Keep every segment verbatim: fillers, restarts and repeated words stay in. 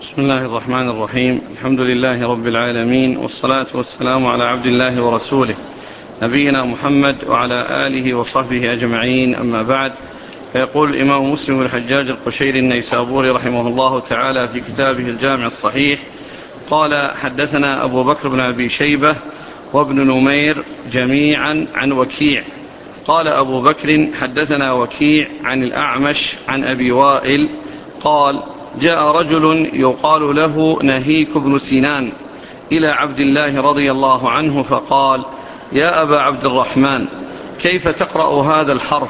بسم الله الرحمن الرحيم. الحمد لله رب العالمين، والصلاة والسلام على عبد الله ورسوله نبينا محمد وعلى آله وصحبه أجمعين، أما بعد. فيقول الإمام مسلم الحجاج القشيري النيسابوري رحمه الله تعالى في كتابه الجامع الصحيح قال: حدثنا أبو بكر بن أبي شيبة وابن نمير جميعا عن وكيع. قال أبو بكر: حدثنا وكيع عن الأعمش عن أبي وائل قال: جاء رجل يقال له نهيك بن سنان إلى عبد الله رضي الله عنه فقال: يا أبا عبد الرحمن، كيف تقرأ هذا الحرف؟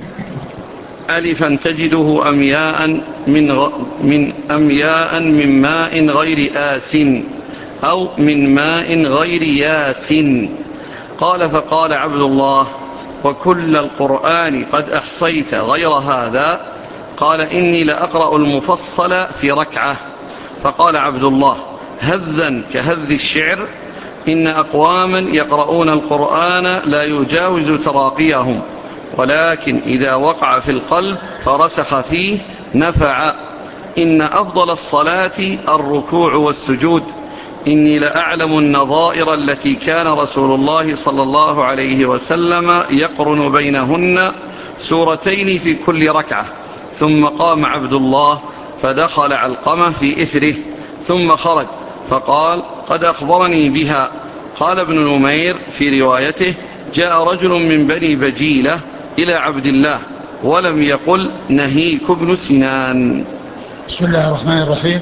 ألفا تجده أمياء من, غ... من أمياء من ماء غير آس، أو من ماء غير ياس. قال: فقال عبد الله: وكل القرآن قد أحصيت غير هذا؟ قال: إني لأقرأ المفصل في ركعة. فقال عبد الله: هذا كهذ الشعر؟ إن أقواما يقرؤون القرآن لا يجاوز تراقيهم، ولكن إذا وقع في القلب فرسخ فيه نفع. إن أفضل الصلاة الركوع والسجود. إني لأعلم النظائر التي كان رسول الله صلى الله عليه وسلم يقرن بينهن سورتين في كل ركعة. ثم قام عبد الله فدخل علقمة في إثره، ثم خرج فقال: قد أخبرني بها. قال ابن نمير في روايته: جاء رجل من بني بجيلة إلى عبد الله ولم يقل نهيك بن سنان. بسم الله الرحمن الرحيم.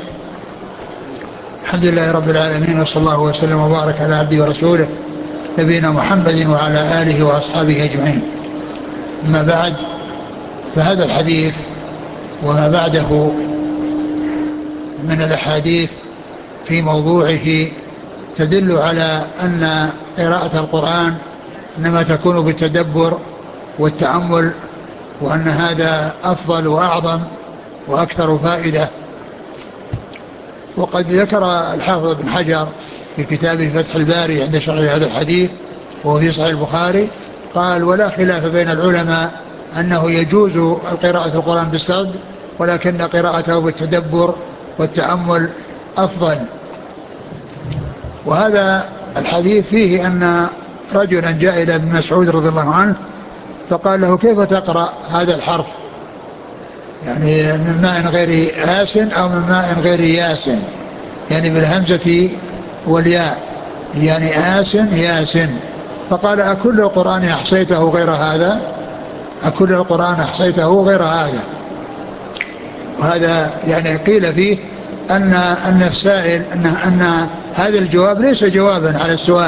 الحمد لله رب العالمين، وصلى الله وسلم وبارك على عبده ورسوله نبينا محمد وعلى آله وأصحابه أجمعين. أما بعد، فهذا الحديث وما بعده من الأحاديث في موضوعه تدل على أن قراءة القرآن إنما تكون بالتدبر والتأمل، وأن هذا أفضل وأعظم وأكثر فائدة. وقد ذكر الحافظ ابن حجر في كتابه فتح الباري عند شرح هذا الحديث وهو في صحيح البخاري قال: ولا خلاف بين العلماء أنه يجوز القراءة القرآن بالصدر، ولكن قراءته بالتدبر والتأمل أفضل. وهذا الحديث فيه أن رجلا جاء إلى ابن مسعود رضي الله عنه فقال له: كيف تقرأ هذا الحرف؟ يعني من ماء غير آس أو من ماء غير ياس، يعني بالهمزة والياء، يعني آس ياس. فقال: أكل القرآن أحصيته غير هذا؟ أكل القرآن أحصيته غير هذا؟ وهذا يعني قيل فيه أن أن السائل أن أن هذا الجواب ليس جوابا على السؤال،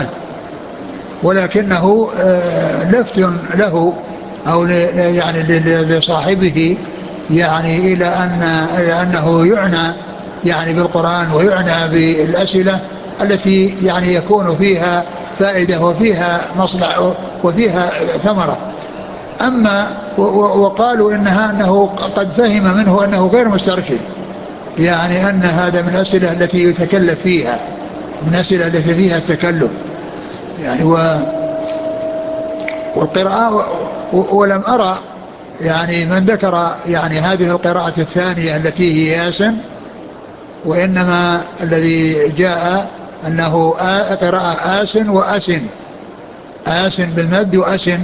ولكنه لفت له أو يعني لصاحبه يعني إلى أن إلى أنه يعنى يعني بالقرآن ويعنى بالأسئلة التي يعني يكون فيها فائدة وفيها مصلحة وفيها ثمرة. أما وقالوا إنها أنه قد فهم منه أنه غير مسترشد، يعني أن هذا من الأسئلة التي يتكلف فيها، من الأسئلة التي فيها التكلف يعني. والقراءة ولم أرى يعني من ذكر يعني هذه القراءة الثانية التي هي ياسن، وإنما الذي جاء أنه قراءة آسن وأسن، آسن بالمد وأسن.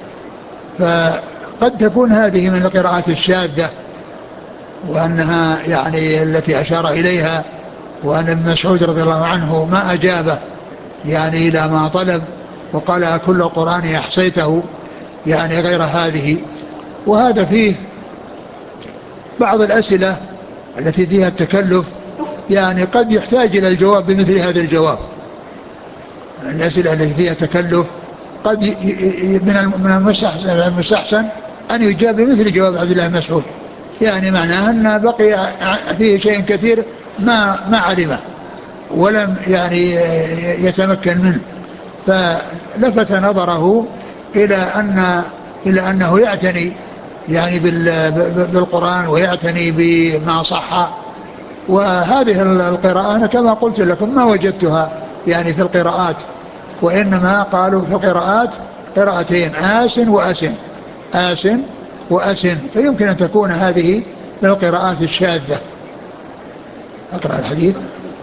فقد تكون هذه من القراءات الشاذة، وأنها يعني التي أشار إليها، وأن ابن مسعود رضي الله عنه ما أجابه يعني إلى ما طلب، وقال: كل القرآن أحصيته، يعني غير هذه. وهذا فيه بعض الأسئلة التي فيها التكلف، يعني قد يحتاج إلى الجواب بمثل هذا الجواب. الأسئلة التي فيها تكلف قد من المستحسن أن يجاب بمثل جواب عبد الله بن مسعود، يعني معناه أن بقي فيه شيء كثير ما ما علمه ولم يعني يتمكن منه، فلفت نظره إلى أن إلى أنه يعتني يعني بالقرآن ويعتني بما صح. وهذه القراءة أنا كما قلت لكم ما وجدتها يعني في القراءات، وإنما قالوا في القراءات قراءتين: آسن وأسن، آسن وأسن، فيمكن أن تكون هذه من القراءات الشاذة. أقرأ الحديث.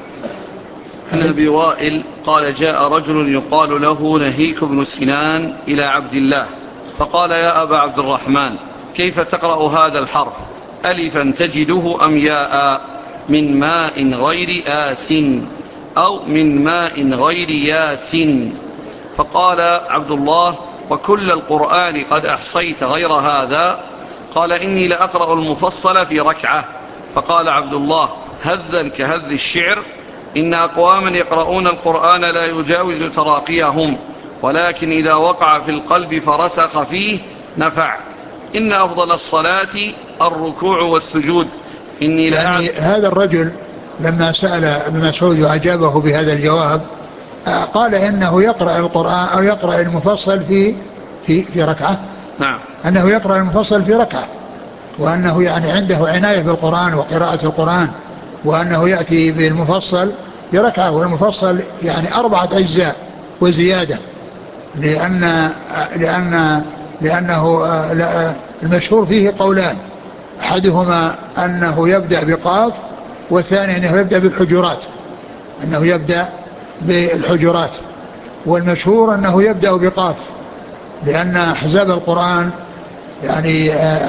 عن أبي وائل قال جاء رجل يقال له نهيك بن سنان إلى عبد الله فقال يا أبا عبد الرحمن كيف تقرأ هذا الحرف ألفا تجده أم ياء من ماء غير آس أو من ماء غير ياس؟ فقال عبد الله وكل القرآن قد أحصيت غير هذا؟ قال إني لأقرأ المفصل في ركعة. فقال عبد الله هذا كهذ الشعر إن أقواما يقرؤون القرآن لا يجاوز تراقيهم ولكن إذا وقع في القلب فرسخ فيه نفع. إن أفضل الصلاة الركوع والسجود. إني يعني هذا الرجل لما سأل ابن مسعود وأجابه بهذا الجواب قال إنه يقرأ القرآن أو يقرأ المفصل في في في ركعة. نعم. أنه يقرأ المفصل في ركعة وأنه يعني عنده عناية بالقرآن وقراءة القرآن وأنه يأتي بالمفصل بركعة والمفصل يعني أربعة أجزاء وزيادة لأن لأن لأنه المشهور فيه قولان أحدهما أنه يبدأ بقاف والثاني أنه يبدأ بالحجرات أنه يبدأ بالحجرات والمشهور أنه يبدأ بقاف لأن أحزاب القرآن يعني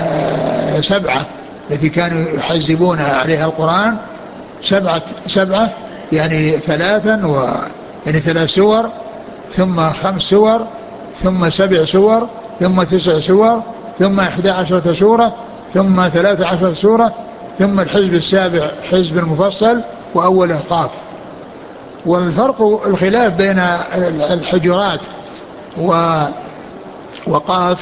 سبعة التي كانوا يحزبون عليها القرآن سبعة سبعة يعني ثلاثا و يعني ثلاث سور ثم خمس سور ثم سبع سور ثم تسع سور ثم إحدى عشرة سورة ثم ثلاث عشرة سورة ثم الحزب السابع حزب المفصل وأوله قاف. والفرق الخلاف بين الحجرات و وقاف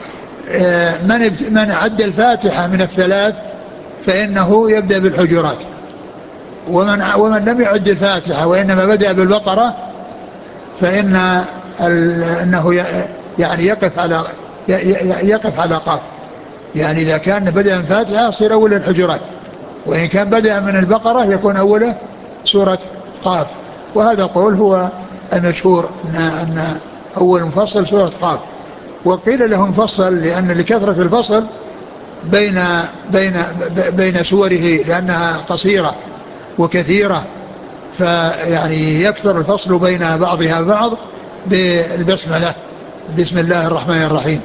من من عد الفاتحة من الثلاث فإنه يبدأ بالحجرات ومن ومن لم يعد الفاتحة وإنما بدأ بالبقرة فإن أنه يعني يقف على يقف على قاف. يعني إذا كان بدأ من الفاتحة يصير أول الحجرات وإن كان بدأ من البقرة يكون أوله سورة قاف. وهذا قول هو المشهور أن, أن أول مفصل سورة قاف. وقيل له مفصل لأن لكثرة الفصل بين بين بين سوره لأنها قصيرة وكثيرة فيعني يكثر الفصل بين بعضها بعض بالبسملة بسم الله الرحمن الرحيم.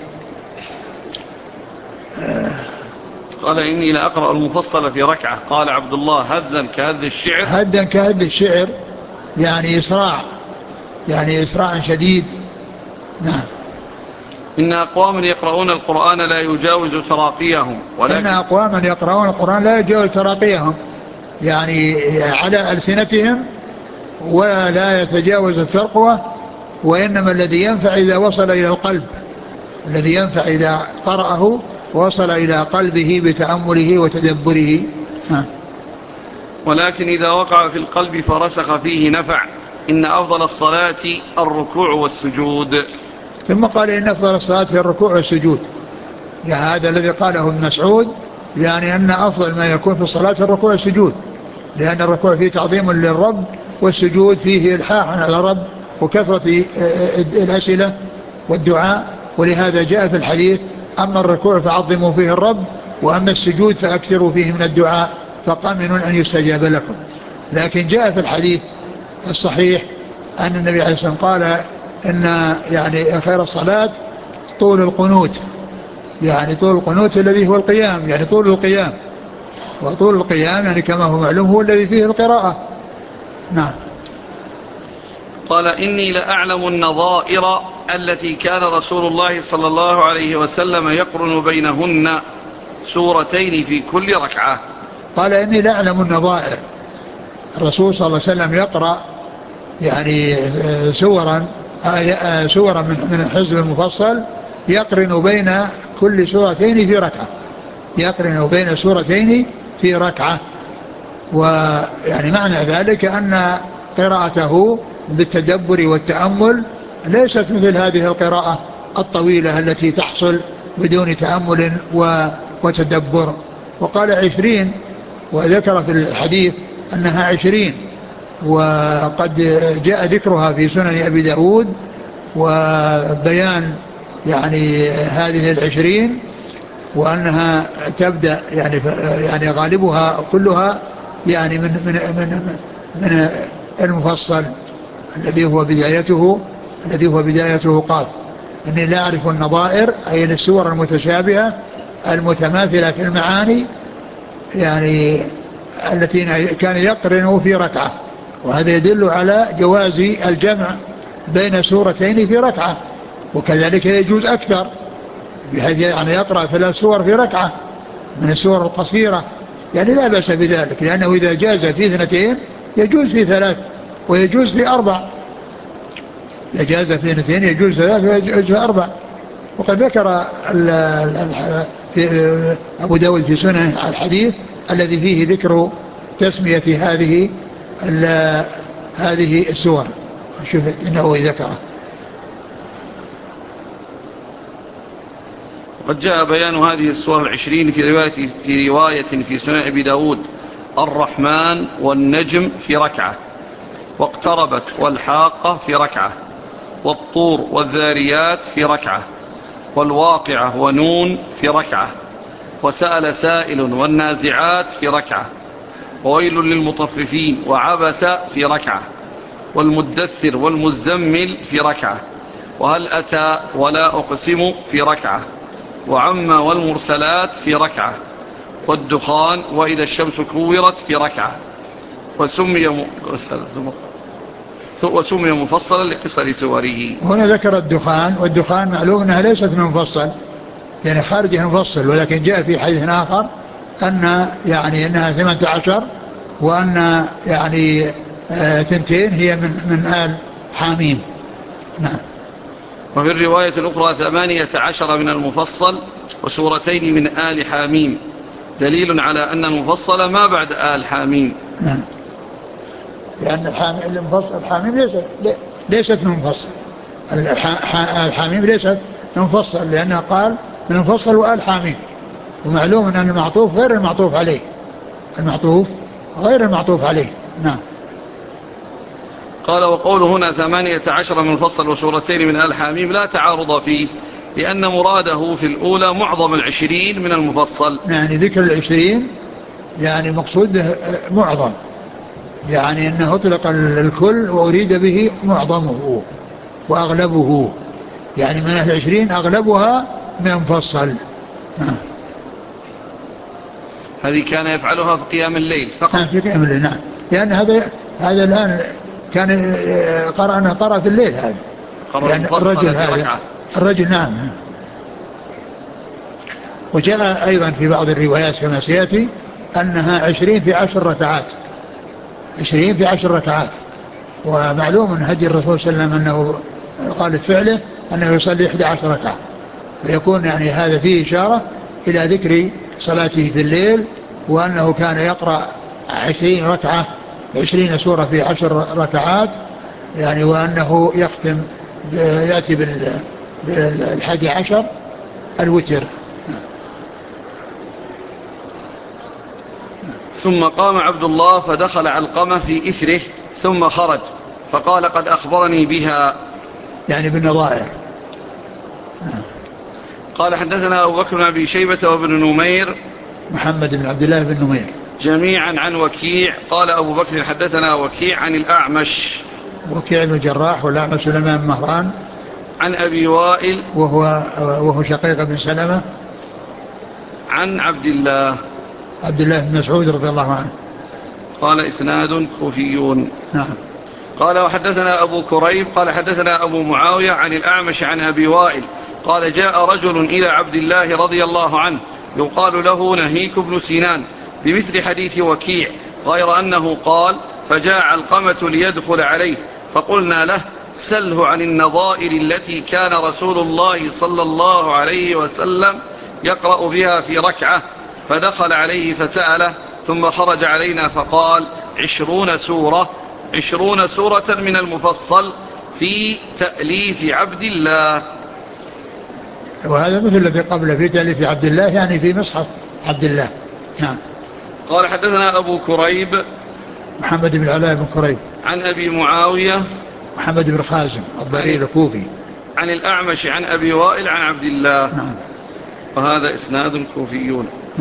قال إني لأقرأ المفصل في ركعة. قال عبد الله هدا كهد الشعر هدا كهد الشعر يعني إسراع يعني إسراع شديد. نعم. إن أقواما يقرؤون القرآن لا يجاوز تراقيهم ولكن إن أقواما يقرؤون القرآن لا يجاوز تراقيهم يعني على ألسنتهم ولا لا يتجاوز الترقوة وإنما الذي ينفع إذا وصل إلى القلب الذي ينفع إذا قرأه وصل إلى قلبه بتأمله وتدبره. ها. ولكن إذا وقع في القلب فرسخ فيه نفع. إن أفضل الصلاة الركوع والسجود. ثم قال إن أفضل الصلاة في الركوع والسجود. يعني هذا الذي قاله ابن مسعود يعني أن أفضل ما يكون في الصلاة الركوع والسجود لأن الركوع فيه تعظيم للرب والسجود فيه إلحاح على الرب وكثرة الأسئلة والدعاء. ولهذا جاء في الحديث أما الركوع فعظموا فيه الرب وأما السجود فأكثروا فيه من الدعاء فقامنون أن يستجاب لكم. لكن جاء في الحديث الصحيح أن النبي عليه الصلاة والسلام قال إن يعني خير الصلاة طول القنوت يعني طول القنوت الذي هو القيام يعني طول القيام وطول القيام يعني كما هو معلوم هو الذي فيه القراءة. نعم. قال إني لأعلم النظائر التي كان رسول الله صلى الله عليه وسلم يقرن بينهن سورتين في كل ركعة. قال إني لأعلم النظائر الرسول صلى الله عليه وسلم يقرأ يعني سورا سورا من الحزب المفصل يقرن بين كل سورتين في ركعة يقرن بين سورتين في ركعة. ويعني معنى ذلك أن قراءته بالتدبر والتأمل ليست مثل هذه القراءة الطويلة التي تحصل بدون تأمل وتدبر. وقال عشرين وذكر في الحديث أنها عشرين وقد جاء ذكرها في سنن أبي داود وبيان يعني هذه العشرين وأنها تبدأ يعني يعني غالبها كلها يعني من من من, من المفصل الذي هو بدايته الذي هو بدايته قاف. إني لا أعرف النظائر أي السور المتشابهة المتماثلة في المعاني يعني التي كان يقرن في ركعة، وهذا يدل على جواز الجمع بين سورتين في ركعة، وكذلك يجوز أكثر بحيث يعني يقرأ ثلاث سور في ركعة من السور القصيرة، يعني لا بأس بذلك، لأنه إذا جاز في اثنتين يجوز في ثلاث ويجوز في أربع، إذا جاز في اثنتين يجوز ثلاث ويجوز في أربع. وقد ذكر في أبو داود في سنن الحديث الذي فيه ذكر تسمية هذه هذه السور، شوف إنه ذكره. قد جاء بيان هذه السور العشرين في رواية في رواية في سنن أبي داود: الرحمن والنجم في ركعة، واقتربت والحاقة في ركعة، والطور والذاريات في ركعة، والواقعة ونون في ركعة، وسأل سائل والنازعات في ركعة، وويل للمطففين وعبس في ركعة، والمدثر والمزمل في ركعة، وهل أتى ولا أقسم في ركعة، وعم والمرسلات في ركعة، والدخان وإذا الشمس كورت في ركعة، وسمي م... وسمي مفصلا لقصر سوره. هنا ذكر الدخان، والدخان معلوم أنها ليست من مفصل، يعني خارج المفصل، ولكن جاء في حديث آخر أن يعني أنها ثمانية عشر، وأن يعني آه ثنتين هي من من آل حاميم. نعم. وفي الرواية الأخرى ثمانية عشر من المفصل وسورتين من آل حاميم، دليل على أن المفصل ما بعد آل حاميم. نعم. لأن المفصل الحاميم ليست ليست من مفصل، الحاميم ليست من مفصل، لأنها قال من المفصل وآل حاميم، ومعلوم أن المعطوف غير المعطوف عليه، المعطوف غير المعطوف عليه. نعم. قال: وقوله هنا ثمانية عشر من المفصل وسورتين من آل حاميم لا تعارض فيه، لأن مراده في الأولى معظم العشرين من المفصل. يعني ذكر العشرين يعني مقصود به معظم، يعني أنه أطلق الكل وأريد به معظمه وأغلبه، يعني من العشرين أغلبها من مفصل. نعم. هذه كان يفعلها في قيام الليل فقط. نعم في قيام الليل. نعم. لأن هذا هذا الآن كان قرأ أنه قرأ في الليل، هذا يعني الرجل هذا ركعة. الرجل. نعم. وجاء أيضا في بعض الروايات كما سيأتي أنها عشرين في عشر ركعات، عشرين في عشر ركعات. ومعلوم أن هدي الرسول صلى الله عليه وسلم أنه قال في فعله أنه يصلي إحدى عشر ركعة، ويكون يعني هذا فيه إشارة إلى ذكر صلاته في الليل، وأنه كان يقرأ عشرين ركعة، عشرين سورة في عشر ركعات، يعني وأنه يختم يأتي بالحادي عشر الوتر. ثم قام عبد الله فدخل علقمة في إثره ثم خرج فقال: قد أخبرني بها، يعني بالنظائر. قال: حدثنا أبو بكر بن أبي شيبة وابن نمير محمد بن عبد الله بن نمير جميعا عن وكيع. قال أبو بكر: حدثنا وكيع عن الأعمش، وكيع بن الجراح والأعمش سليمان بن مهران، عن أبي وائل وهو, وهو شقيق بن سلمة، عن عبد الله عبد الله بن مسعود رضي الله عنه. قال: إسناد كوفيون. نعم. قال: وحدثنا أبو كريب قال حدثنا أبو معاوية عن الأعمش عن أبي وائل قال: جاء رجل إلى عبد الله رضي الله عنه يقال له نهيك بن سنان بمثل حديث وكيع، غير أنه قال: فجاء علقمة ليدخل عليه فقلنا له: سله عن النظائر التي كان رسول الله صلى الله عليه وسلم يقرأ بها في ركعة، فدخل عليه فسأله ثم خرج علينا فقال: عشرون سورة عشرون سورة من المفصل في تأليف عبد الله. وهذا مثل الذي قبله في تأليف عبد الله، يعني في مصحف عبد الله. نعم. قال: حدثنا أبو كريب محمد بن علاء بن كريب عن أبي معاوية محمد بن خازم الضرير الكوفي عن الأعمش عن أبي وائل عن عبد الله. نعم. وهذا إسناد كوفيون. نعم.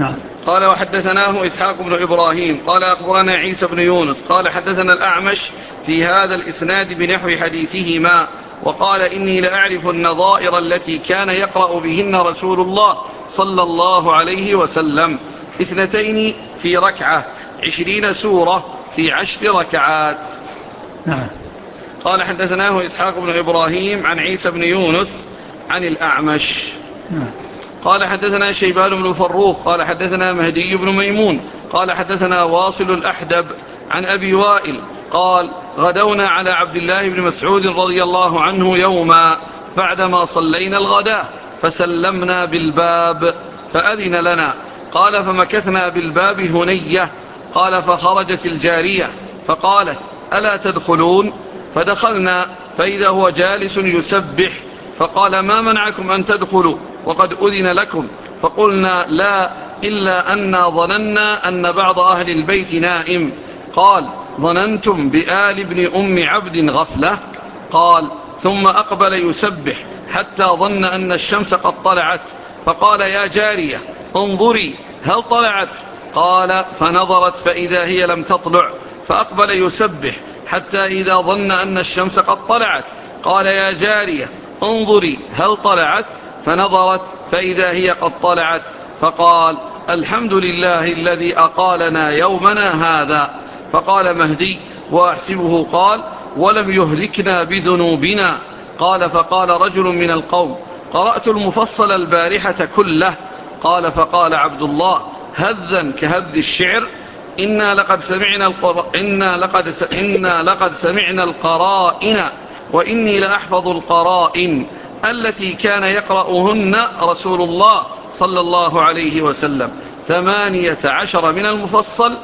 قال وحدثناه إسحاق بن إبراهيم قال أخبرنا عيسى بن يونس قال حدثنا الأعمش في هذا الإسناد بنحو حديثهما وقال إني لأعرف النظائر التي كان يقرأ بهن رسول الله صلى الله عليه وسلم اثنتين في ركعة عشرين سورة في عشر ركعات. نعم. قال حدثناه إسحاق بن إبراهيم عن عيسى بن يونس عن الأعمش. نعم. قال حدثنا شيبان بن فروخ قال حدثنا مهدي بن ميمون قال حدثنا واصل الأحدب عن أبي وائل قال غدونا على عبد الله بن مسعود رضي الله عنه يوما بعدما صلينا الغداة فسلمنا بالباب فأذن لنا قال فمكثنا بالباب هنية قال فخرجت الجارية فقالت ألا تدخلون فدخلنا فإذا هو جالس يسبح فقال ما منعكم أن تدخلوا وقد أذن لكم فقلنا لا إلا أننا ظننا أن بعض أهل البيت نائم قال ظننتم بآل ابن أم عبد غفلة قال ثم أقبل يسبح حتى ظن أن الشمس قد طلعت فقال يا جارية انظري هل طلعت قال فنظرت فإذا هي لم تطلع فأقبل يسبح حتى إذا ظن أن الشمس قد طلعت قال يا جارية انظري هل طلعت فنظرت فإذا هي قد طلعت فقال الحمد لله الذي أقالنا يومنا هذا فقال مهدي وأحسبه قال ولم يهلكنا بذنوبنا قال فقال رجل من القوم قرأت المفصل البارحة كله قال فقال عبد الله هذا كهذ الشعر إنا لقد سمعنا القر... إنا لقد س... إنا لقد سمعنا القرائن وإني لأحفظ القرائن التي كان يقرأهن رسول الله صلى الله عليه وسلم ثمانية عشر من المفصل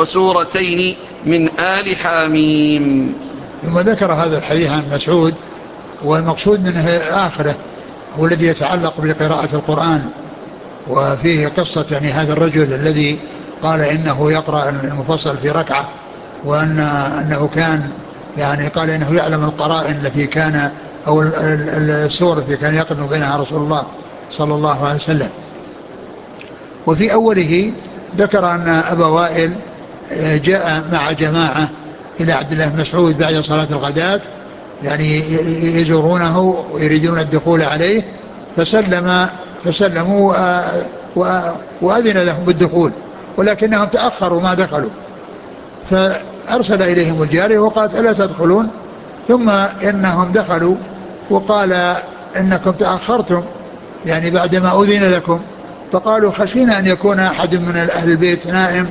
وسورتين من آل حاميم. ثم ذكر هذا الحديث عن مسعود والمقصود منه آخره هو الذي يتعلق بقراءة القرآن وفيه قصة يعني هذا الرجل الذي قال إنه يقرأ المفصل في ركعة وأن أنه كان يعني قال إنه يعلم القرائن التي كان أو السورة التي كان يقرأ بينها رسول الله صلى الله عليه وسلم. وفي أوله ذكر أن أبا وائل جاء مع جماعة إلى عبد الله بن مسعود بعد صلاة الغداة يعني يزورونه ويريدون الدخول عليه فسلم فسلموا وأذن لهم بالدخول ولكنهم تأخروا ما دخلوا فأرسل إليهم الجارية وقالت ألا تدخلون ثم إنهم دخلوا وقال إنكم تأخرتم يعني بعدما أذن لكم فقالوا خشينا أن يكون أحد من أهل البيت نائم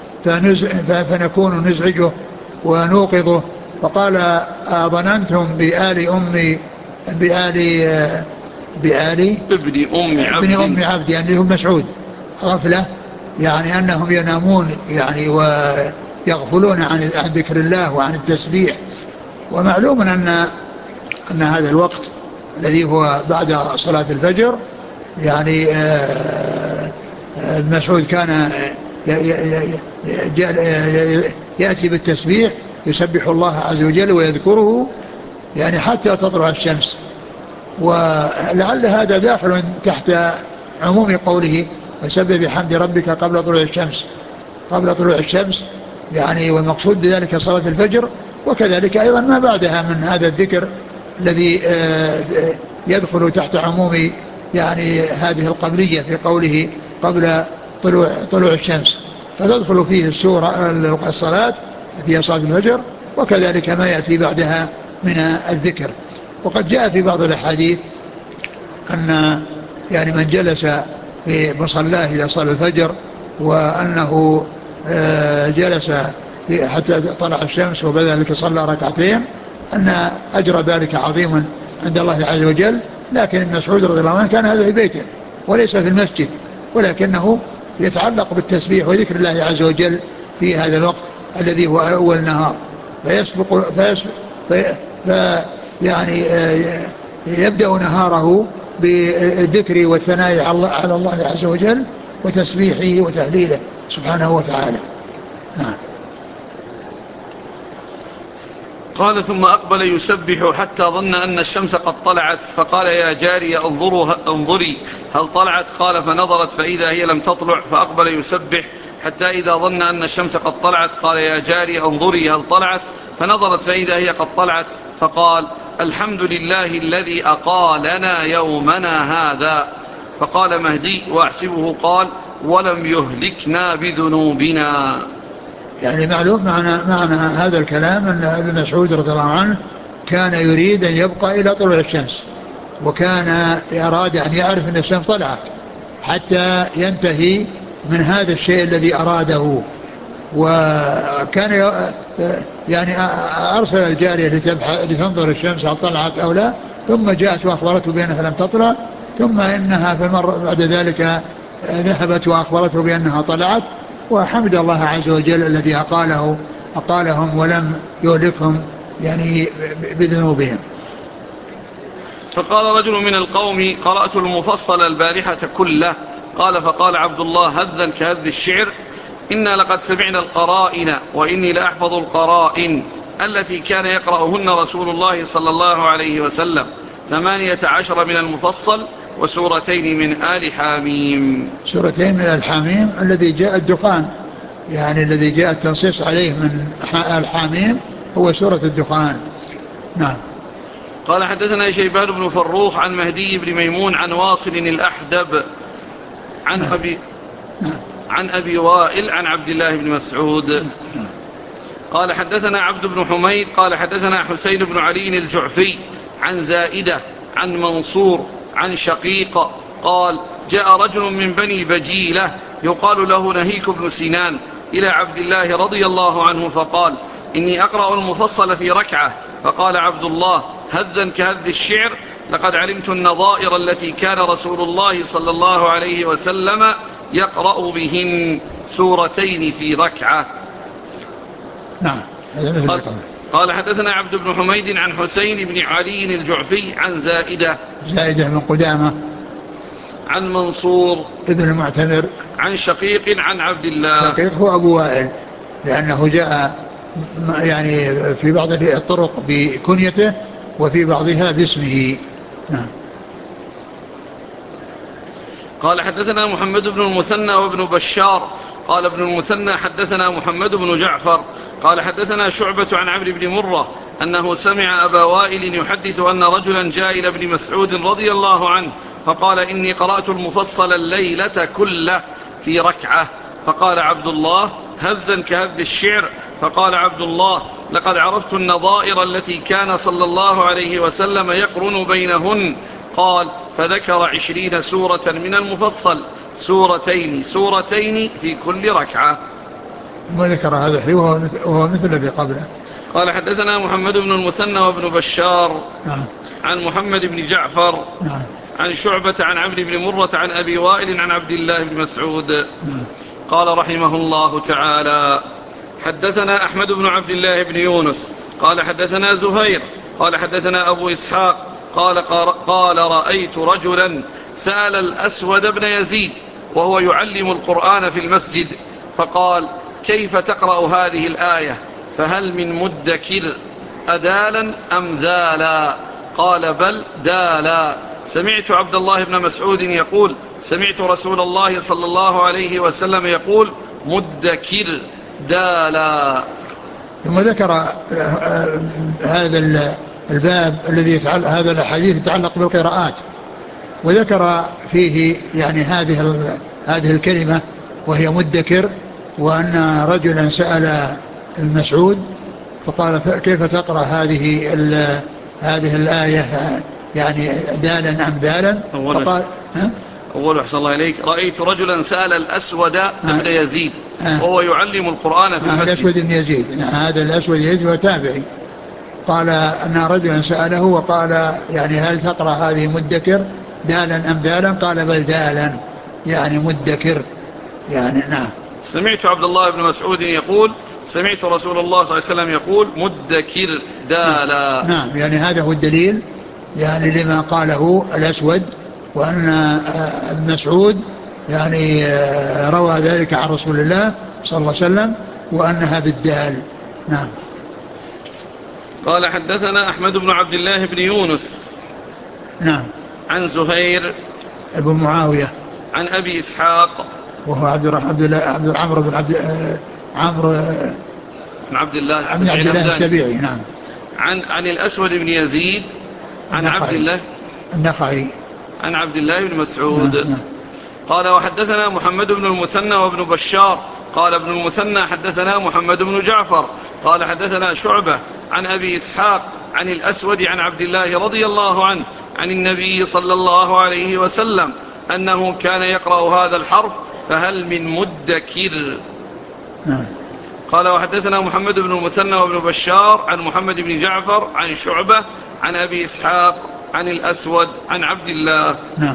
فنكون نزعجه ونوقظه فقال ظننتم بآل أمي بآل بآل ابن أم عبد ابن أم عبد يعني هم مسعود غفلة يعني أنهم ينامون يعني ويغفلون عن عن ذكر الله وعن التسبيح. ومعلوم أن أن هذا الوقت الذي هو بعد صلاة الفجر يعني مسعود كان يأتي بالتسبيح يسبح الله عز وجل ويذكره يعني حتى تطلع الشمس. ولعل هذا داخل تحت عموم قوله وسبح بحمد ربك قبل طلوع الشمس قبل طلوع الشمس يعني والمقصود بذلك صلاة الفجر وكذلك أيضا ما بعدها من هذا الذكر الذي يدخل تحت عموم يعني هذه القبلية في قوله قبل طلوع طلوع الشمس فتدخل فيه السورة الصلاة في صلاة الفجر وكذلك ما يأتي بعدها من الذكر. وقد جاء في بعض الأحاديث أن يعني من جلس في مصلاه إذا صلى الفجر وأنه جلس حتى طلع الشمس وبذلك صلى ركعتين أن أجر ذلك عظيم عند الله عز وجل. لكن ابن مسعود رضي الله عنه كان هذا في بيته وليس في المسجد ولكنه يتعلق بالتسبيح وذكر الله عز وجل في هذا الوقت الذي هو أول النهار فيسبق فيسبق في في يعني يبدأ نهاره بالذكر والثناء على الله عز وجل وتسبيحه وتهليله سبحانه وتعالى. نعم. قال ثم أقبل يسبح حتى ظن أن الشمس قد طلعت فقال يا جارية انظري هل طلعت؟ قال فنظرت فإذا هي لم تطلع فأقبل يسبح حتى إذا ظن أن الشمس قد طلعت قال يا جارية انظري هل طلعت؟ فنظرت فإذا هي قد طلعت فقال الحمد لله الذي أقالنا يومنا هذا. فقال مهدي وأحسبه قال ولم يهلكنا بذنوبنا. يعني معلوم معنى, معنى هذا الكلام أن ابن مسعود رضي الله عنه كان يريد أن يبقى إلى طلوع الشمس، وكان أراد أن يعرف أن الشمس طلعت حتى ينتهي من هذا الشيء الذي أراده. وكان يعني أرسل الجارية لتنظر الشمس هل طلعت أو لا، ثم جاءت وأخبرته بأنها لم تطلع، ثم إنها في المرة بعد ذلك ذهبت وأخبرته بأنها طلعت، وحمد الله عز وجل الذي أقاله أقالهم ولم يهلكهم يعني بذنوبهم. فقال رجل من القوم قرأت المفصل البارحة كله. قال فقال عبد الله هذا كهذ الشعر إنا لقد سمعنا القرائن وإني لأحفظ القرائن التي كان يقرأهن رسول الله صلى الله عليه وسلم ثمانية عشر من المفصل وسورتين من آل حاميم. سورتين من آل حاميم الذي جاء الدخان، يعني الذي جاء التنصيص عليه من آل حاميم هو سورة الدخان. نعم. قال حدثنا شيبان بن فروخ عن مهدي بن ميمون عن واصل الأحدب عن نعم. أبي نعم. عن أبي وائل عن عبد الله بن مسعود. نعم. قال حدثنا عبد بن حميد قال حدثنا حسين بن علي الجعفي عن زائدة عن منصور عن شقيق قال جاء رجل من بني بجيلة يقال له نهيك بن سنان إلى عبد الله رضي الله عنه فقال إني أقرأ المفصل في ركعة. فقال عبد الله هذا كهذ الشعر لقد علمت النظائر التي كان رسول الله صلى الله عليه وسلم يقرأ بهن سورتين في ركعة. نعم. قال, قال حدثنا عبد بن حميد عن حسين بن علي الجعفي عن زائدة زائدة من قدامة عن منصور ابن المعتمر عن شقيق عن عبد الله. شقيق هو أبو وائل لأنه جاء يعني في بعض الطرق بكنيته وفي بعضها باسمه. نعم. قال حدثنا محمد بن المثنى وابن بشار قال ابن المثنى حدثنا محمد بن جعفر قال حدثنا شعبة عن عمرو بن مرة أنه سمع أبا وائل يحدث أن رجلا جاء إلى ابن مسعود رضي الله عنه فقال إني قرأت المفصل الليلة كله في ركعة. فقال عبد الله هذا كهذ الشعر. فقال عبد الله لقد عرفت النظائر التي كان صلى الله عليه وسلم يقرن بينهن. قال فذكر عشرين سورة من المفصل سورتين سورتين في كل ركعة. ما ذكر هذا وهو مثل الذي قبله. قال حدثنا محمد بن المثنى وابن بشار نعم. عن محمد بن جعفر نعم. عن شعبة عن عمرو بن مرة عن أبي وائل عن عبد الله بن مسعود. نعم. قال قال رحمه الله تعالى حدثنا أحمد بن عبد الله بن يونس قال حدثنا زهير قال حدثنا أبو إسحاق قال, قال رأيت رجلا سأل الأسود بن يزيد وهو يعلم القرآن في المسجد فقال كيف تقرأ هذه الآية فهل من مدكر أدالا أم ذالا؟ قال بل دالا. سمعت عبد الله بن مسعود يقول سمعت رسول الله صلى الله عليه وسلم يقول مدكر دالا. ثم ذكر هذا الباب الذي يتعلق هذا الحديث يتعلق بالقراءات، وذكر فيه يعني هذه هذه الكلمة وهي مدكر، وأن رجلا سأل المسعود فقال كيف تقرأ هذه هذه الآية يعني دالا أم ذالا؟ فقال أول أحسن الله إليك رأيت رجلا سأل الأسود بن يزيد وهو يعلم القرآن في المسجد. الأسود بن يزيد هذا الأسود يزيد هو تابعي. قال أن رجلا سأله وقال يعني هل تقرأ هذه مدكر دالا أم ذالا؟ قال بل دالا يعني مدكر يعني. نعم. سمعت عبد الله بن مسعود يقول سمعت رسول الله صلى الله عليه وسلم يقول مدكر دالا. نعم. يعني هذا هو الدليل يعني لما قاله الأسود، وأن ابن مسعود يعني روى ذلك عن رسول الله صلى الله عليه وسلم وأنها بالدال. نعم. قال حدثنا أحمد بن عبد الله بن يونس. نعم. عن زهير ابن معاوية. عن أبي إسحاق وهو عبد عبد الله عبد عمرو بن عبد عمرو بن عبد الله عبد السبيعي الله السبيعي. نعم. عن عن الأسود بن يزيد عن عبد الله النخعي عن عبد الله بن مسعود. نعم. نعم. قال وحدثنا محمد بن المثنى وابن بشار قال ابن المثنى حدثنا محمد بن جعفر قال حدثنا شعبة عن أبي إسحاق عن الأسود عن عبد الله رضي الله عنه عن النبي صلى الله عليه وسلم أنه كان يقرأ هذا الحرف فهل من مدكر. نعم. قال وحدثنا محمد بن المثنى وابن بشار عن محمد بن جعفر عن شعبة عن أبي إسحاق عن الأسود عن عبد الله. نعم.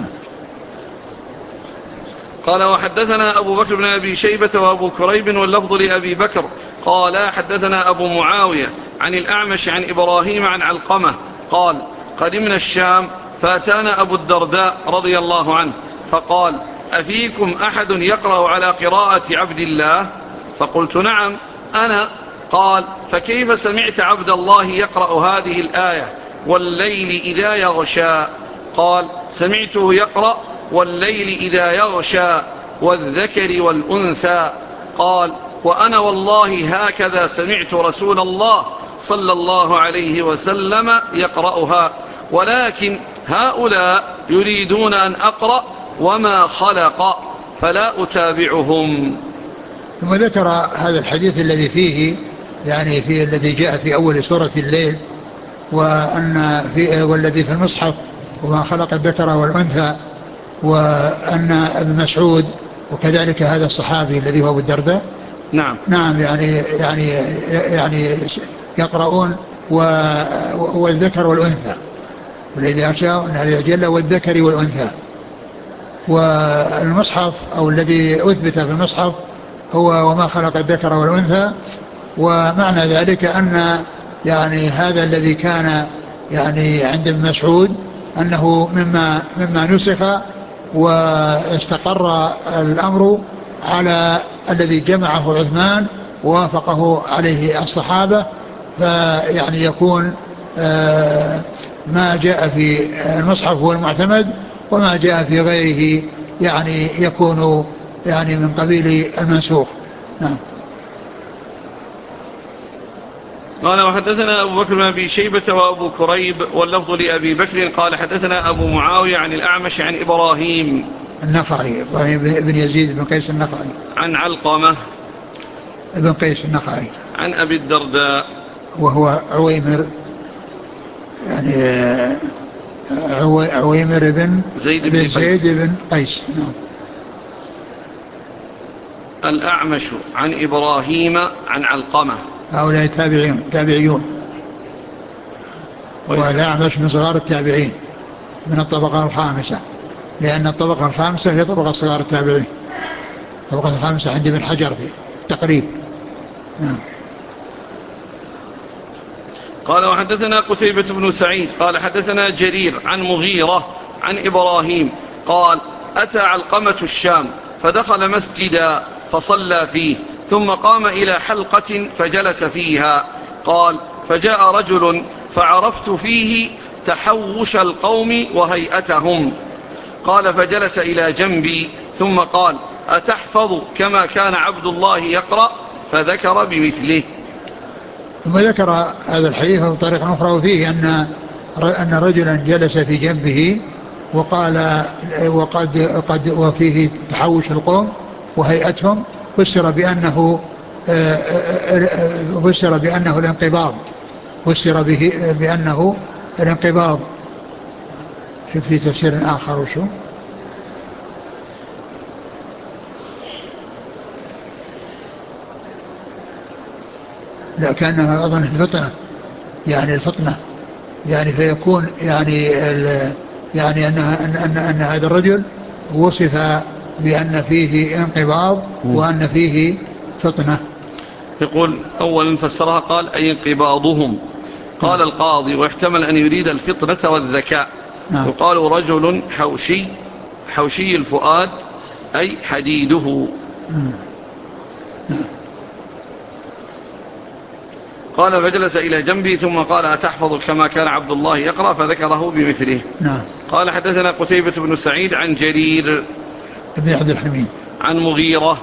قال وحدثنا أبو بكر بن أبي شيبة وأبو كريب واللفظ لأبي بكر قال حدثنا أبو معاوية عن الأعمش عن إبراهيم عن علقمة قال قدمنا الشام فأتانا أبو الدرداء رضي الله عنه فقال أفيكم أحد يقرأ على قراءة عبد الله؟ فقلت نعم أنا. قال فكيف سمعت عبد الله يقرأ هذه الآية والليل إذا يغشى؟ قال سمعته يقرأ والليل إذا يغشى والذكر والأنثى. قال وأنا والله هكذا سمعت رسول الله صلى الله عليه وسلم يقرأها ولكن هؤلاء يريدون أن أقرأ وما خلق فلا أتابعهم. ثم ذكر هذا الحديث الذي فيه يعني في الذي جاء في أول سورة الليل وأن في والذي في المصحف وما خلق الذكر والأنثى وأن ابن مسعود وكذلك هذا الصحابي الذي هو أبو الدرداء نعم نعم يعني يعني يعني يقرؤون والذكر والأنثى والذي أشاء أن هذا جل والذكر والأنثى. والمصحف أو الذي أثبت في المصحف هو وما خلق الذكر والأنثى. ومعنى ذلك أن يعني هذا الذي كان يعني عند ابن مسعود أنه مما مما نسخ واستقر الأمر على الذي جمعه عثمان ووافقه عليه الصحابة فيعني يكون ما جاء في المصحف هو المعتمد وما جاء في غيره يعني يكون يعني من قبيل المنسوخ. نعم. قال وحدثنا أبو بكر بن أبي شيبة وأبو كريب واللفظ لأبي بكر قال حدثنا أبو معاوية عن الأعمش عن إبراهيم النخعي إبراهيم بن يزيد بن قيس النخعي عن علقمة ابن قيس النخعي عن أبي الدرداء وهو عويمر يعني عويمر بن زيد بن, بن زيد بن قيس. نعم. الأعمش عن إبراهيم عن علقمة هؤلاء تابعين تابعيون والأعمش من صغار التابعين من الطبقة الخامسة لأن الطبقة الخامسة هي طبقة صغار التابعين. الطبقة الخامسة عند ابن حجر في التقريب. نعم. قال وحدثنا قتيبة بن سعيد قال حدثنا جرير عن مغيرة عن إبراهيم قال أتى علقمة الشام فدخل مسجدا فصلى فيه ثم قام إلى حلقة فجلس فيها. قال فجاء رجل فعرفت فيه تحوش القوم وهيئتهم. قال فجلس إلى جنبي ثم قال أتحفظ كما كان عبد الله يقرأ؟ فذكر بمثله. ثم ذكر هذا الحديث بطريقة أخرى وفيه أن أن رجلا جلس في جنبه وقال وقد قد وفيه تحوش القوم وهيئتهم فسر بأنه فسر بأنه الانقباض فسر به بأنه الانقباض. شوف في تفسير آخر وشو لا كأنها أظن الفطنة يعني الفطنة يعني فيكون يعني يعني أنها أن, أن, أن هذا الرجل وصف بأن فيه انقباض وأن فيه فطنة. يقول أولا فسرها قال أي انقباضهم. قال نعم. القاضي واحتمل أن يريد الفطنة والذكاء. نعم. يقال رجل حوشي حوشي الفؤاد أي حديده. نعم. قال فجلس إلى جنبي ثم قال أتحفظ كما كان عبد الله يقرأ؟ فذكره بمثله. نعم. قال حدثنا قتيبة بن سعيد عن جرير ابن عبد الحميد عن مغيرة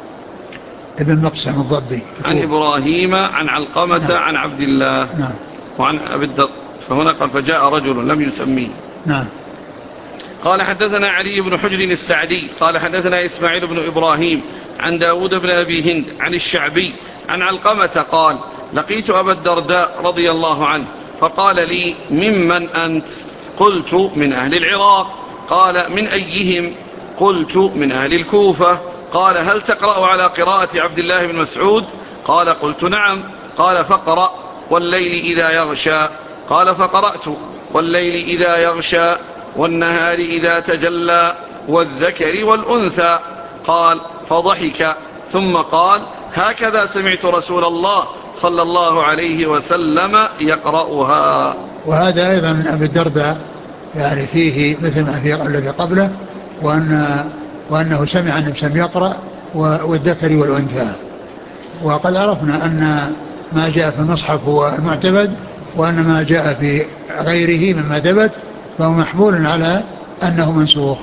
ابن مقسم الضبي عن إبراهيم عن علقمة نعم. عن عبد الله نعم. وعن أبي الدرداء. فهنا قال فجاء رجل لم يسميه. نعم. قال حدثنا علي بن حجر السعدي قال حدثنا إسماعيل بن إبراهيم عن داود بن أبي هند عن الشعبي عن علقمة قال لقيت أبا الدرداء رضي الله عنه فقال لي ممن أنت؟ قلت من أهل العراق. قال من أيهم؟ قلت من أهل الكوفة. قال هل تقرأ على قراءة عبد الله بن مسعود؟ قال قلت نعم. قال فاقرأ والليل إذا يغشى. قال فقرأت والليل إذا يغشى والنهار إذا تجلى والذكر والأنثى. قال فضحك ثم قال هكذا سمعت رسول الله صلى الله عليه وسلم يقرأها. وهذا أيضا أبي الدرداء يعني فيه مثل ما في الذي قبله، وأن وأنه سمع النبي صلى الله عليه وسلم يقرأ والذكر والأنثى. وقد عرفنا أن ما جاء في المصحف هو المعتمد، وأن ما جاء في غيره مما ثبت فهو محمول على أنه منسوخ.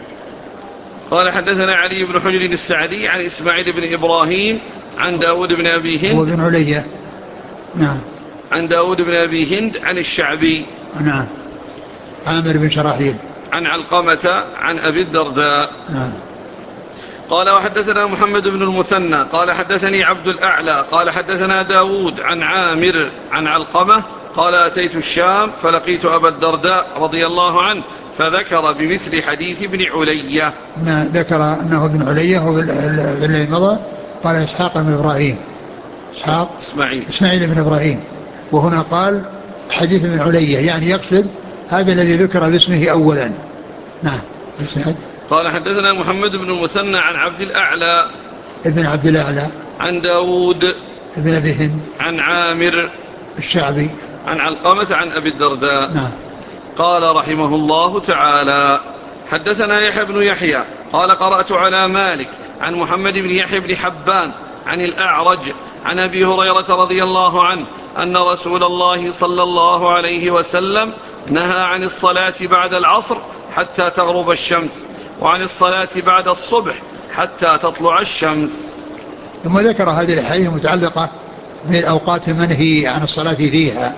قال حدثنا علي بن حجر السعدي عن إسماعيل بن إبراهيم عن داود بن أبي هند هو بن علية. نعم. عن داود بن أبي هند عن الشعبي. نعم. عامر بن شراحيل عن علقمة عن أبي الدرداء. نعم. قال وحدثنا محمد بن المثنى قال حدثني عبد الأعلى قال حدثنا داود عن عامر عن علقمة قال أتيت الشام فلقيت أبا الدرداء رضي الله عنه فذكر بمثل حديث ابن علية. ما ذكر أنه ابن علية والذي مضى قال إسحاق بن إبراهيم إسحاق إسماعيل إسماعيل بن إبراهيم، وهنا قال حديث ابن علية، يعني يقصد هذا الذي ذكر باسمه أولا. نعم. قال حدثنا محمد بن المثنى عن عبد الأعلى ابن عبد الأعلى عن داود ابن أبي هند عن عامر الشعبي عن علقمة عن أبي الدرداء. نعم. قال رحمه الله تعالى حدثنا يحيى بن يحيى قال قرأت على مالك عن محمد بن يحيى بن حبان عن الأعرج عن أبي هريرة رضي الله عنه أن رسول الله صلى الله عليه وسلم نهى عن الصلاة بعد العصر حتى تغرب الشمس وعن الصلاة بعد الصبح حتى تطلع الشمس. ثم ذكر هذه الحديث المتعلقة بالأوقات المنهي عن الصلاة فيها،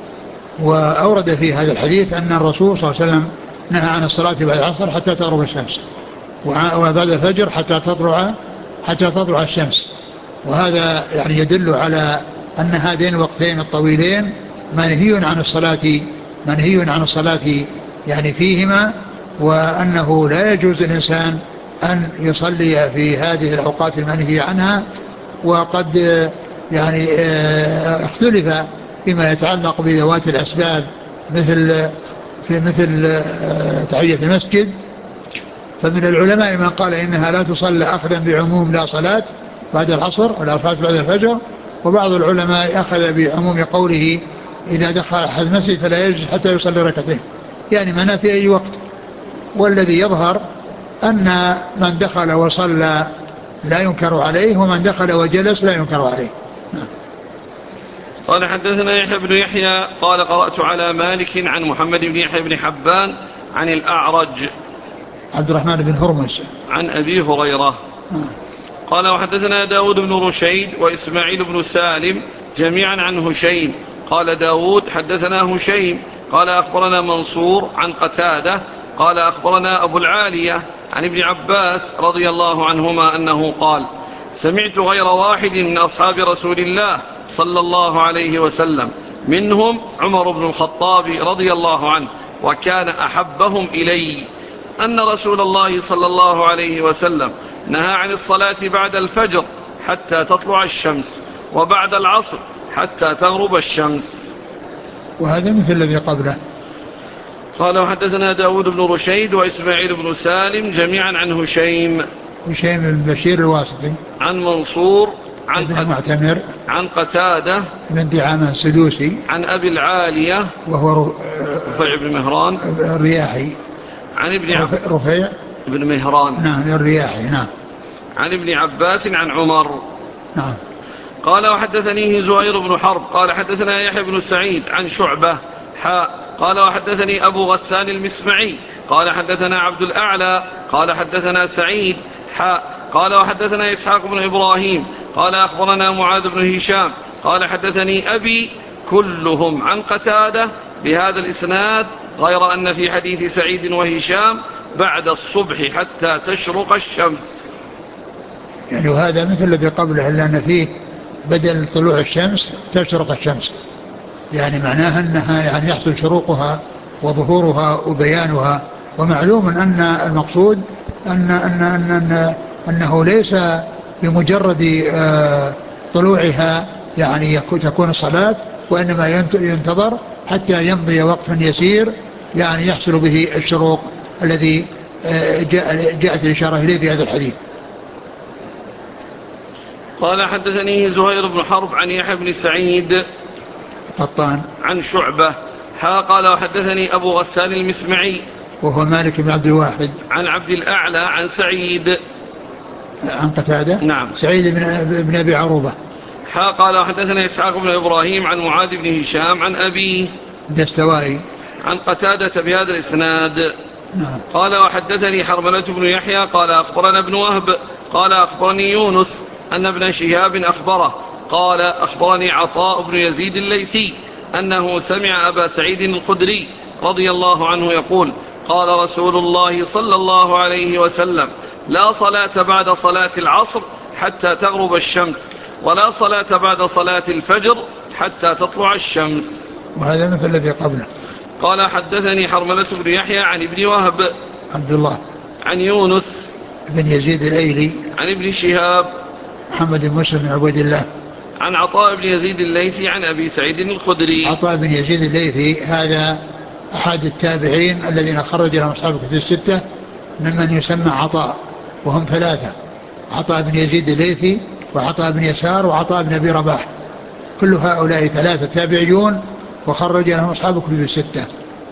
وأورد في هذا الحديث أن الرسول صلى الله عليه وسلم نهى عن الصلاة بعد العصر حتى تغرب الشمس وبعد الفجر حتى تطلع حتى تطلع الشمس. وهذا يعني يدل على أن هذين الوقتين الطويلين منهي عن الصلاة منهي عن الصلاة يعني فيهما، وأنه لا يجوز الإنسان أن يصلي في هذه الأوقات المنهي عنها. وقد يعني اختلف فيما يتعلق بذوات الأسباب مثل في مثل تحية المسجد، فمن العلماء من قال إنها لا تصلى أخذا بعموم لا صلاة بعد العصر ولا صلاة بعد الفجر، وبعض العلماء أخذ بعموم قوله إذا دخل أحد المسجد فلا يجلس حتى يصلي ركعتين، يعني منع في أي وقت. والذي يظهر أن من دخل وصلى لا ينكر عليه، ومن دخل وجلس لا ينكر عليه. نعم. قال حدثنا يحيى بن يحيى قال قرأت على مالك عن محمد بن يحيى بن حبان عن الأعرج عبد الرحمن بن هرمز عن أبي هريرة. نعم. قال وحدثنا داود بن رشيد وإسماعيل بن سالم جميعا عن هشيم. قال داود حدثنا هشيم قال أخبرنا منصور عن قتادة قال أخبرنا أبو العالية عن ابن عباس رضي الله عنهما أنه قال سمعت غير واحد من أصحاب رسول الله صلى الله عليه وسلم منهم عمر بن الخطاب رضي الله عنه وكان أحبهم إلي أن رسول الله صلى الله عليه وسلم نهى عن الصلاة بعد الفجر حتى تطلع الشمس وبعد العصر حتى تغرب الشمس. وهذا مثل الذي قبله. قال وحدثنا داود بن رشيد وإسماعيل بن سالم جميعا عن هشيم هشيم بن بشير الواسطي عن منصور عن ابن معتمر عن قتادة بن دعامة السدوسي عن أبي العالية وهو رفيع بن مهران الرياحي عن ابن عب... رفيع بن مهران نعم الرياحي نعم عن ابن عباس عن عمر. نعم. قال وحدثنيه زهير بن حرب قال حدثنا يحيى بن سعيد عن شعبة حاء قال وحدثني أبو غسان المسمعي قال حدثنا عبد الأعلى قال حدثنا سعيد حاء قال وحدثنا إسحاق بن إبراهيم قال أخبرنا معاذ بن هشام قال حدثني أبي كلهم عن قتادة بهذا الإسناد غير أن في حديث سعيد وهشام بعد الصبح حتى تشرق الشمس. يعني وهذا مثل الذي قبله إلا أن فيه بدل طلوع الشمس تشرق الشمس، يعني معناها أنها يعني يحصل شروقها وظهورها وبيانها. ومعلوم أن المقصود أن أن أن أن أنه ليس بمجرد طلوعها يعني تكون الصلاة، وإنما ينتظر حتى يمضي وقت يسير يعني يحصل به الشروق الذي جاءت الإشارة إليه في هذا الحديث. قال حدثني زهير بن حرب عن يحيى بن سعيد قطان عن شعبة ها قال وحدثني أبو غسان المسمعي وهو مالك بن عبد الواحد عن عبد الأعلى عن سعيد عن قتادة نعم سعيد بن أبي عروبة ها قال وحدثنا إسحاق بن إبراهيم عن معاذ بن هشام عن أبيه دستوائي عن قتادة بهذا الإسناد. نعم. قال وحدثني حرملة بن يحيى قال أخبرنا ابن وهب قال أخبرني يونس أن ابن شهاب أخبره قال أخبرني عطاء بن يزيد الليثي أنه سمع أبا سعيد الخدري رضي الله عنه يقول قال رسول الله صلى الله عليه وسلم لا صلاة بعد صلاة العصر حتى تغرب الشمس ولا صلاة بعد صلاة الفجر حتى تطلع الشمس. وهذا مثل الذي قبله. قال حدثني حرملة بن يحيى عن ابن وهب عبد الله عن يونس بن يزيد الأيلي عن ابن شهاب محمد بن مسلم بن عبيد الله عن عطاء بن يزيد الليثي عن أبي سعيد الخدري. عطاء بن يزيد الليثي هذا أحد التابعين الذين خرج لهم أصحاب الكتب الستة ممن يسمى عطاء، وهم ثلاثة: عطاء بن يزيد الليثي وعطاء بن يسار وعطاء بن أبي رباح، كل هؤلاء ثلاثة تابعيون وخرج لهم أصحاب الكتب الستة.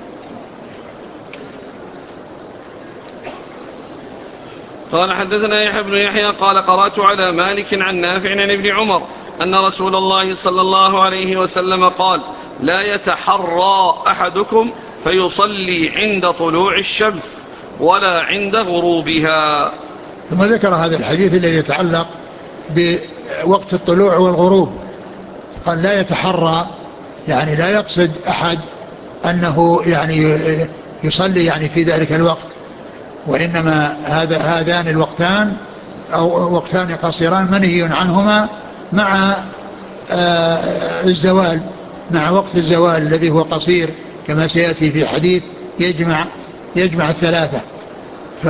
قال حدثنا يحيى بن يحيى قال قرأت على مالك عن نافع عن ابن عمر أن رسول الله صلى الله عليه وسلم قال لا يتحرى أحدكم فيصلي عند طلوع الشمس ولا عند غروبها. ثم ذكر هذا الحديث الذي يتعلق بوقت الطلوع والغروب، قال لا يتحرى يعني لا يقصد أحد أنه يعني يصلي يعني في ذلك الوقت، وإنما هذا هذان الوقتان أو وقتان قصيران منهي عنهما مع الزوال، مع وقت الزوال الذي هو قصير كما سيأتي في حديث يجمع يجمع الثلاثة. ف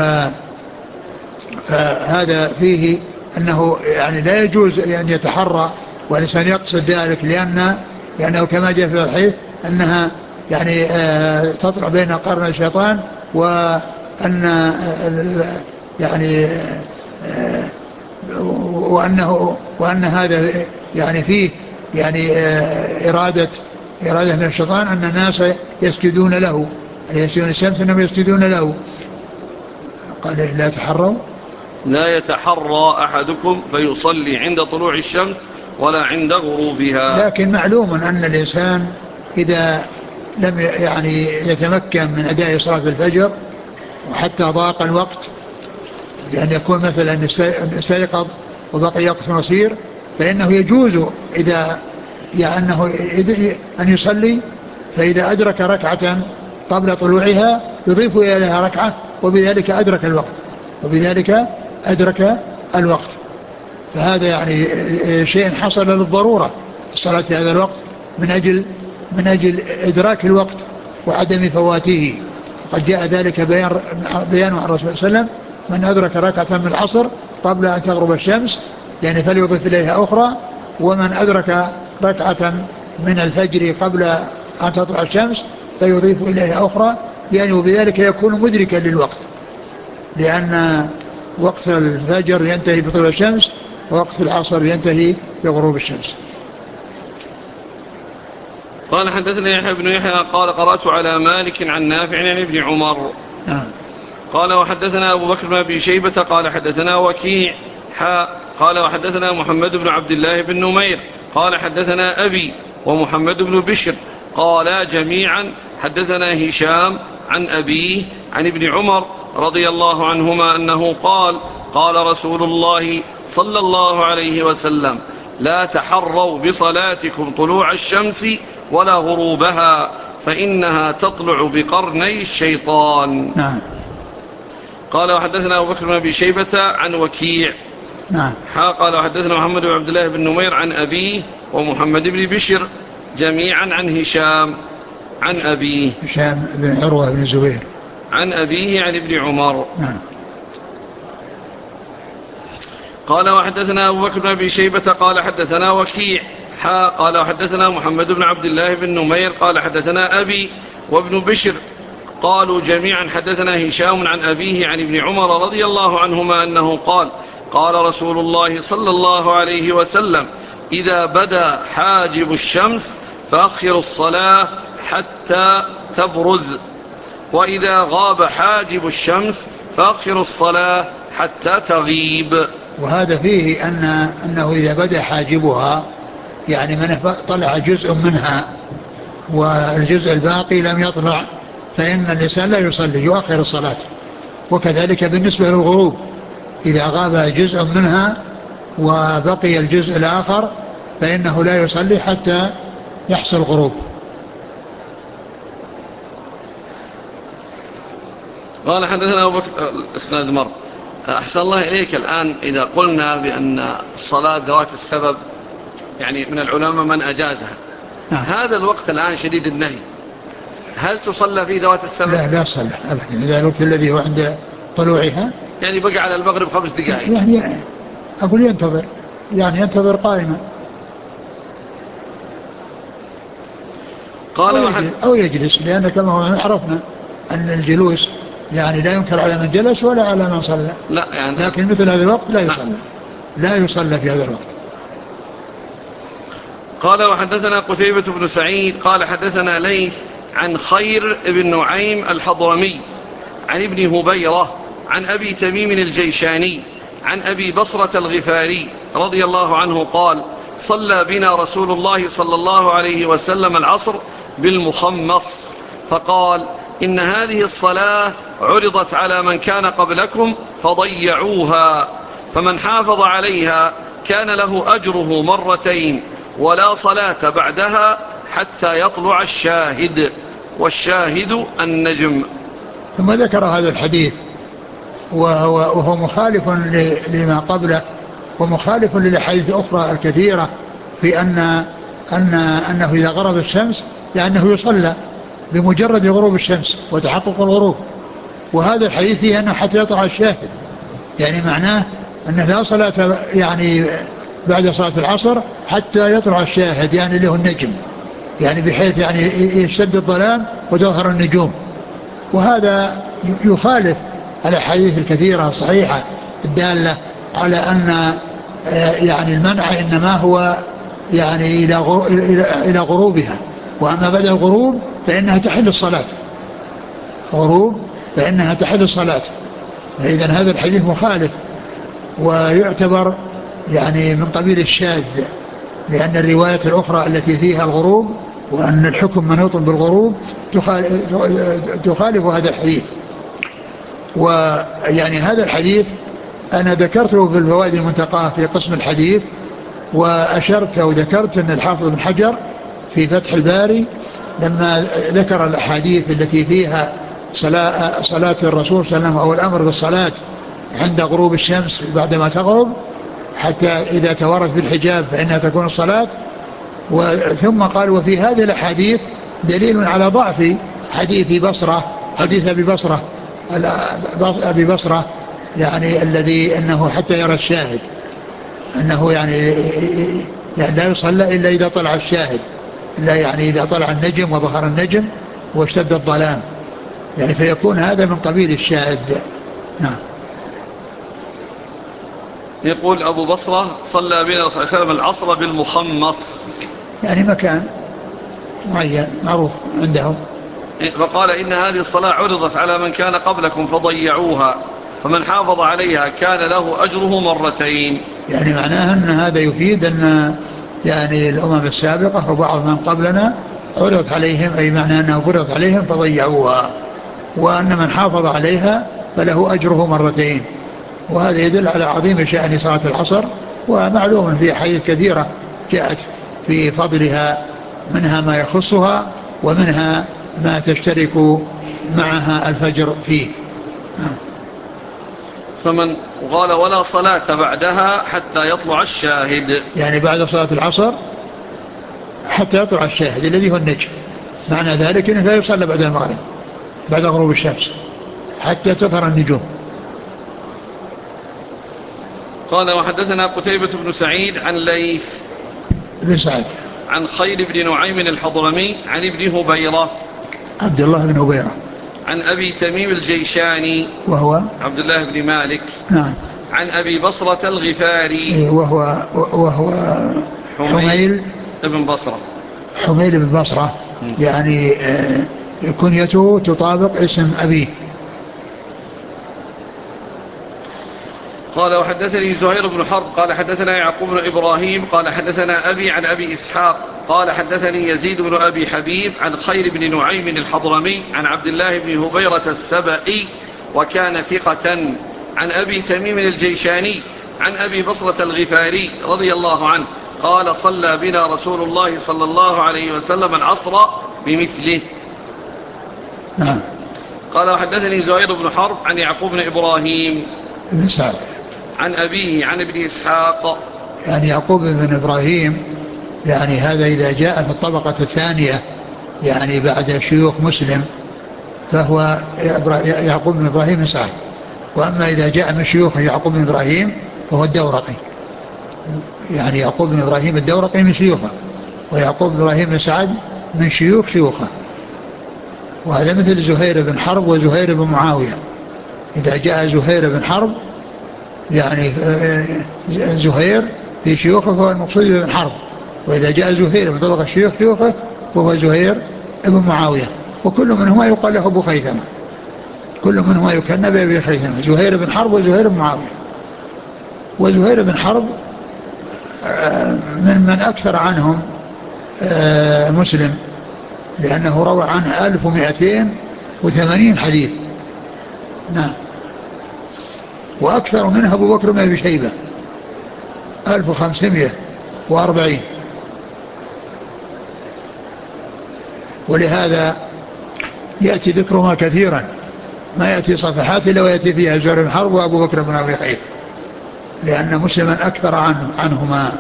فهذا فيه أنه يعني لا يجوز أن يتحرى والإنسان يقصد ذلك، لأن لأنه كما جاء في الحديث أنها يعني تطلع بين قرن الشيطان، وأن يعني وأنه وأن هذا يعني فيه يعني إرادة إرادة من الشيطان أن الناس يسجدون له، يسجدون الشمس أنهم يسجدون له. قال لا يتحروا لا يتحرى أحدكم فيصلي عند طلوع الشمس ولا عند غروبها. لكن معلوم أن الإنسان إذا لم يعني يتمكن من أداء صلاة الفجر وحتى ضاق الوقت بأن يكون مثلا استيقظ وبقي وقت قصير، فإنه يجوز إذا يعني أنه أن يصلي، فإذا أدرك ركعة قبل طلوعها يضيف إليها ركعة وبذلك أدرك الوقت وبذلك أدرك الوقت فهذا يعني شيء حصل للضرورة الصلاة في هذا الوقت من أجل من أجل إدراك الوقت وعدم فواته. قد جاء ذلك بيان بيان عن الرسول صلى الله عليه وسلم: من أدرك ركعة من العصر قبل أن تغرب الشمس يعني فليضيف إليها أخرى، ومن أدرك ركعة من الفجر قبل أن تطلع الشمس فيضيف إليها أخرى، يعني وبذلك يكون مدركا للوقت، لأن وقت الفجر ينتهي بطلوع الشمس ووقت العصر ينتهي بغروب الشمس. قال حدثنا يحيى بن يحيى قال قرأت على مالك عن نافع عن ابن عمر. نعم. قال وحدثنا أبو بكر بن أبي شيبة قال حدثنا وكيع حاء قال وحدثنا محمد بن عبد الله بن نمير قال حدثنا أبي ومحمد بن بشر قالا جميعا حدثنا هشام عن أبيه عن ابن عمر رضي الله عنهما أنه قال قال رسول الله صلى الله عليه وسلم لا تحروا بصلاتكم طلوع الشمس ولا غروبها فإنها تطلع بقرني الشيطان. نعم. قال وحدثنا أبو بكر بن أبي شيبة عن وكيع. نعم. قال وحدثنا محمد بن عبد الله بن نمير عن أبيه ومحمد بن بشر جميعا عن هشام عن أبيه هشام بن عروة بن زبير عن أبيه عن ابن عمر. نعم. قال وحدثنا أبو بكر بن أبي شيبة قال حدثنا وكيع قال وحدثنا محمد بن عبد الله بن نمير قال حدثنا أبي وابن بشر قالوا جميعا حدثنا هشام عن أبيه عن ابن عمر رضي الله عنهما أنه قال قال رسول الله صلى الله عليه وسلم إذا بدا حاجب الشمس فأخروا الصلاة حتى تبرز وإذا غاب حاجب الشمس فأخروا الصلاة حتى تغيب. وهذا فيه أن أنه إذا بدا حاجبها يعني من طلع جزء منها والجزء الباقي لم يطلع فإن الإنسان لا يصلي يؤخر الصلاة. وكذلك بالنسبة للغروب إذا غاب جزء منها وبقي الجزء الآخر فإنه لا يصلي حتى يحصل الغروب. قال حدثنا أبو بكر الإسناد مر. أحسن الله إليك. الآن إذا قلنا بأن الصلاة ذوات السبب يعني من العلماء من أجازها نعم. هذا الوقت الآن شديد النهي هل تصلى في ذوات السبب؟ لا لا صلى أبدا. إذا الوقت الذي هو عند طلوعها يعني بقى على المغرب خمس دقائق يعني أقول ينتظر يعني ينتظر قائما قال أو, وحد... يجلس أو يجلس لأن كما هو عرفنا أن الجلوس يعني لا ينكر على من جلس ولا على من صلى. لا يعني لكن مثل هذا الوقت لا يصلى لا يصلى في هذا الوقت. قال وحدثنا قتيبة بن سعيد قال حدثنا ليث عن خير بن نعيم الحضرمي عن ابن هبيرة عن أبي تميم الجيشاني عن أبي بصرة الغفاري رضي الله عنه قال صلى بنا رسول الله صلى الله عليه وسلم العصر بالمخمص فقال إن هذه الصلاة عرضت على من كان قبلكم فضيعوها فمن حافظ عليها كان له أجره مرتين ولا صلاة بعدها حتى يطلع الشاهد والشاهد النجم. ثم ذكر هذا الحديث وهو, وهو مخالف لما قبله ومخالف للأحاديث الأخرى الكثيرة في أن, أن أنه إذا غرب الشمس لأنه يصلى بمجرد غروب الشمس وتحقق الغروب. وهذا الحديث فيه أنه حتى يطلع الشاهد يعني معناه أنه لا صلاة يعني بعد صلاة العصر حتى يطلع الشاهد يعني له النجم يعني بحيث يعني يشتد الظلام وتظهر النجوم. وهذا يخالف الأحاديث الكثيرة الصحيحة الدالة على أن يعني المنع إنما هو يعني إلى غروبها وأما بعد الغروب فإنها تحل الصلاة غروب فإنها تحل الصلاة. فإذا هذا الحديث مخالف ويعتبر يعني من قبيل الشاذ لأن الروايات الأخرى التي فيها الغروب وأن الحكم منوط بالغروب تخالف هذا الحديث. ويعني هذا الحديث أنا ذكرته في الفوائد المنتقاة في قسم الحديث وأشرت وذكرت أن الحافظ بن حجر في فتح الباري لما ذكر الأحاديث التي فيها صلاة, صلاة الرسول صلى الله عليه وسلم أو الأمر بالصلاة عند غروب الشمس بعدما تغرب حتى إذا توارت بالحجاب فإنها تكون الصلاة. ثم قال وفي هذه الأحاديث دليل على ضعف حديث بصرة حديث أبي بصرة أبي بصرة يعني الذي أنه حتى يرى الشاهد أنه يعني, يعني لا يصلى إلا إذا طلع الشاهد إلا يعني إذا طلع النجم وظهر النجم واشتد الظلام يعني فيكون هذا من قبيل الشاهد. نعم. يقول أبو بصرة صلى بنا صلى الله عليه وسلم العصر بالمخمص يعني مكان معين معروف عندهم. فقال إن هذه الصلاة عرضت على من كان قبلكم فضيعوها فمن حافظ عليها كان له أجره مرتين. يعني معناها أن هذا يفيد أن يعني الأمم السابقة وبعض من قبلنا عرضت عليهم، أي معنى أنه فرضت عليهم فضيعوها، وأن من حافظ عليها فله أجره مرتين. وهذا يدل على عظيم شأن صلاة العصر، ومعلوم في حديث كثيرة جاءت في فضلها، منها ما يخصها ومنها ما تشترك معها الفجر فيه. فمن قال ولا صلاة بعدها حتى يطلع الشاهد، يعني بعد صلاة العصر حتى يطلع الشاهد الذي هو النجم، معنى ذلك أنه لا يصلى بعد المغرب بعد غروب الشمس حتى تظهر النجوم. قال وحدثنا قتيبة بن سعيد عن ليث بن سعد عن خير بن نعيم الحضرمي عن ابن هبيرة عبد الله بن هبيرة عن أبي تميم الجيشاني وهو عبد الله بن مالك نعم عن أبي بصرة الغفاري وهو وهو حميل ابن بصرة حميل بن بصرة، يعني كنيته تطابق اسم أبيه. قال وحدثني زهير بن حرب قال حدثنا يعقوب بن إبراهيم قال حدثنا أبي عن أبي إسحاق قال حدثني يزيد بن أبي حبيب عن خير بن نعيم الحضرمي عن عبد الله بن هبيرة السبئي وكان ثقة عن أبي تميم الجيشاني عن أبي بصرة الغفاري رضي الله عنه قال صلى بنا رسول الله صلى الله عليه وسلم العصر بمثله. نعم. قال وحدثني زهير بن حرب عن يعقوب بن إبراهيم بن سعد عن أبيه عن ابن إسحاق، يعني يعقوب بن إبراهيم يعني هذا إذا جاء في الطبقة الثانية يعني بعد شيوخ مسلم فهو يعقوب بن إبراهيم بن سعد، وأما إذا جاء من شيوخ يعقوب بن إبراهيم فهو الدورقي، يعني يعقوب بن إبراهيم الدورقي من شيوخه، ويعقوب بن إبراهيم بن سعد من شيوخ شيوخه. وهذا مثل زهير بن حرب وزهير بن معاوية، إذا جاء زهير بن حرب يعني زهير في شيوخه فهو المقصود بن حرب، وإذا جاء زهير من طبق الشيوخ شيوخه فهو زهير بن معاوية، وكل منهما يقال له أبو خيثمة، كل منهما يكنى بأبي خيثمة، زهير بن حرب وزهير بن معاوية. وزهير بن حرب من من أكثر عنهم مسلم، لأنه روى عنه ألف ومئتين وثمانين حديث. نعم. وأكثر منها أبو بكر بن أبي شيبة ألف وخمسمائة وأربعين، ولهذا يأتي ذكرهما كثيرا، ما يأتي صفحات إلا ويأتي فيها زهير بن حرب وأبو بكر بن أبي شيبة، لأن مسلما أكثر عنه عنهما.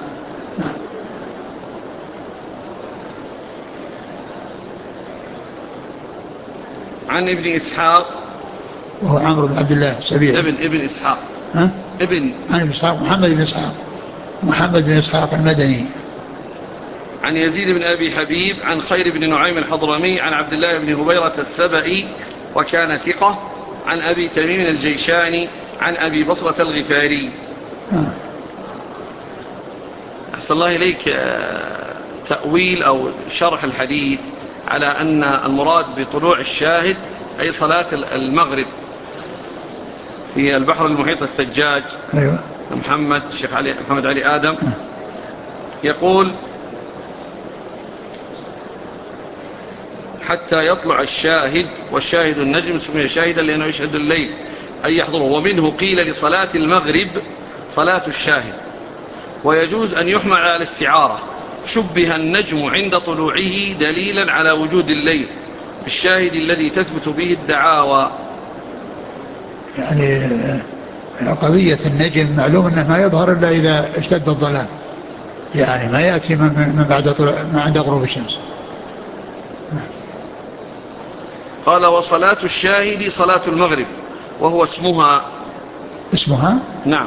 عن ابن إسحاق وهو عمرو بن عبد الله السبيعي ابن ابن إسحاق ها؟ ابن عن ابن إسحاق محمد بن إسحاق محمد بن إسحاق المدني عن يزيد بن أبي حبيب عن خير بن نعيم الحضرمي عن عبد الله بن هبيرة السبئي وكان ثقة عن أبي تميم الجيشاني عن أبي بصرة الغفاري. آه. أحسن الله إليك تأويل أو شرح الحديث على أن المراد بطلوع الشاهد أي صلاة المغرب في البحر المحيط الثجاج. أيوة. محمد الشيخ علي محمد علي آدم يقول حتى يطلع الشاهد، والشاهد النجم سمي شاهدا لأنه يشهد الليل أي يحضره، ومنه قيل لصلاة المغرب صلاة الشاهد، ويجوز أن يحمل على الاستعارة. شبه النجم عند طلوعه دليلا على وجود الليل بالشاهد الذي تثبت به الدعاوى. يعني قضية النجم معلوم أنه ما يظهر إلا إذا اشتد الظلام، يعني ما يأتي من بعد طلوع ما عند غروب الشمس. قال وصلاة الشاهد صلاة المغرب وهو اسمها. اسمها؟ نعم.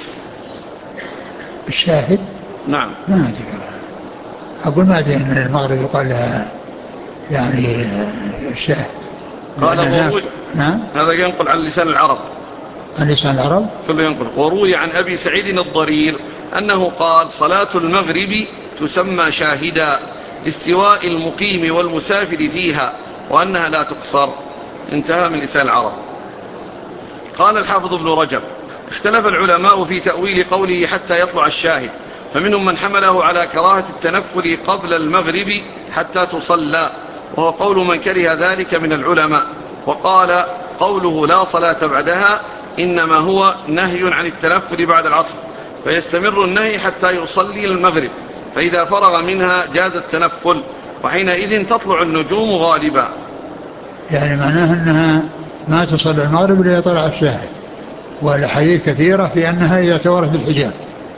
الشاهد؟ نعم. ما أدري، أقول ما أدري أن المغرب يقال لها يعني الشاهد. قال وروي. نعم. هذا ينقل عن لسان العرب. عن لسان العرب؟ كله ينقل. وروي عن أبي سعيد الضرير أنه قال صلاة المغرب تسمى شاهدا استواء المقيم والمسافر فيها وأنها لا تقصر. انتهى من لسان العرب. قال الحافظ ابن رجب اختلف العلماء في تأويل قوله حتى يطلع الشاهد، فمنهم من حمله على كراهة التنفل قبل المغرب حتى تصلى، وهو قول من كره ذلك من العلماء، وقال قوله لا صلاة بعدها إنما هو نهي عن التنفل بعد العصر، فيستمر النهي حتى يصلي المغرب، فإذا فرغ منها جاز التنفل، وحينئذ تطلع النجوم غالبا. يعني معناه أنها ما تصلي المغرب إلا يطلع الشاهد، والحديث كثيرة في أنها إذا تورث بالحجاب.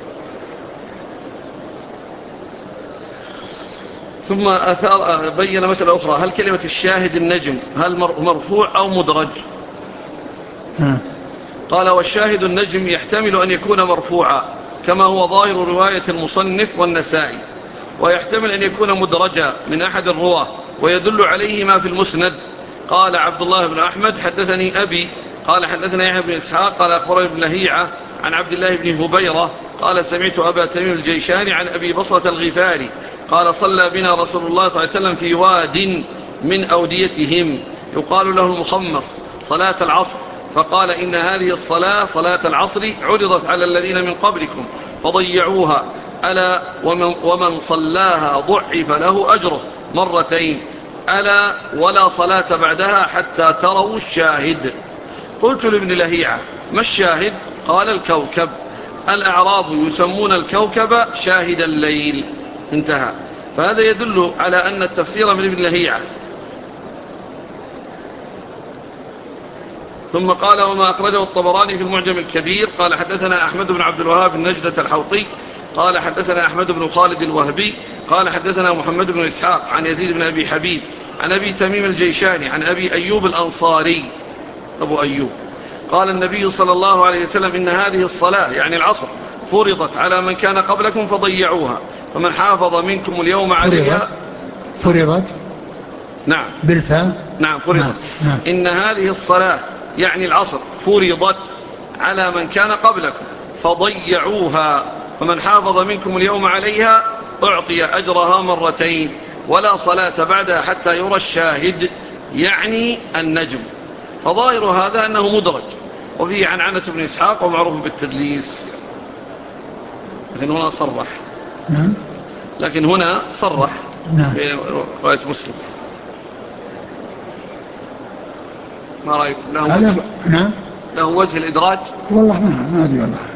ثم أثار بين مسألة أخرى، هل كلمة الشاهد النجم هل مرفوع أو مدرج؟ ها. قال والشاهد النجم يحتمل أن يكون مرفوعا كما هو ظاهر رواية المصنف والنسائي، ويحتمل أن يكون مدرجا من أحد الرواة، ويدل عليه ما في المسند. قال عبد الله بن أحمد حدثني أبي قال حدثنا يحيى بن إسحاق قال أخبرني ابن لهيعة عن عبد الله بن هبيرة قال سمعت أبا تميم الجيشاني عن أبي بصرة الغفاري قال صلى بنا رسول الله صلى الله عليه وسلم في واد من أوديتهم يقال له المخمص صلاة العصر، فقال إن هذه الصلاة صلاة العصر عرضت على الذين من قبلكم فضيعوها، ألا ومن, ومن صلاها ضعف له أجره مرتين، ألا ولا صلاة بعدها حتى تروا الشاهد. قلت لابن لهيعة ما الشاهد؟ قال الكوكب، الأعراب يسمون الكوكب شاهد الليل. انتهى. فهذا يدل على أن التفسير من ابن لهيعة. ثم قال وما أخرجه الطبراني في المعجم الكبير قال حدثنا أحمد بن عبد الوهاب النجدة الحوطي قال حدثنا أحمد بن خالد الوهبي قال حدثنا محمد بن إسحاق عن يزيد بن أبي حبيب عن أبي تميم الجيشاني عن أبي أيوب الأنصاري أبو أيوب قال النبي صلى الله عليه وسلم إن هذه الصلاة يعني العصر فرضت على من كان قبلكم فضيعوها، فمن حافظ منكم اليوم عليها فرضت فرضت نعم بالفاء نعم فرضت نعم. نعم. إن هذه الصلاة يعني العصر فرضت على من كان قبلكم فضيعوها، فمن حافظ منكم اليوم عليها أعطي أجرها مرتين، ولا صلاة بعدها حتى يرى الشاهد يعني النجم. فظاهر هذا أنه مدرج، وفيه عنعنة بن إسحاق ومعروف بالتدليس، لكن هنا صرح نعم. لكن هنا صرح نعم. في رواية مسلم. ما رأيكم؟ له وجه؟ نعم. له وجه الإدراج؟ والله ما ما أدري والله.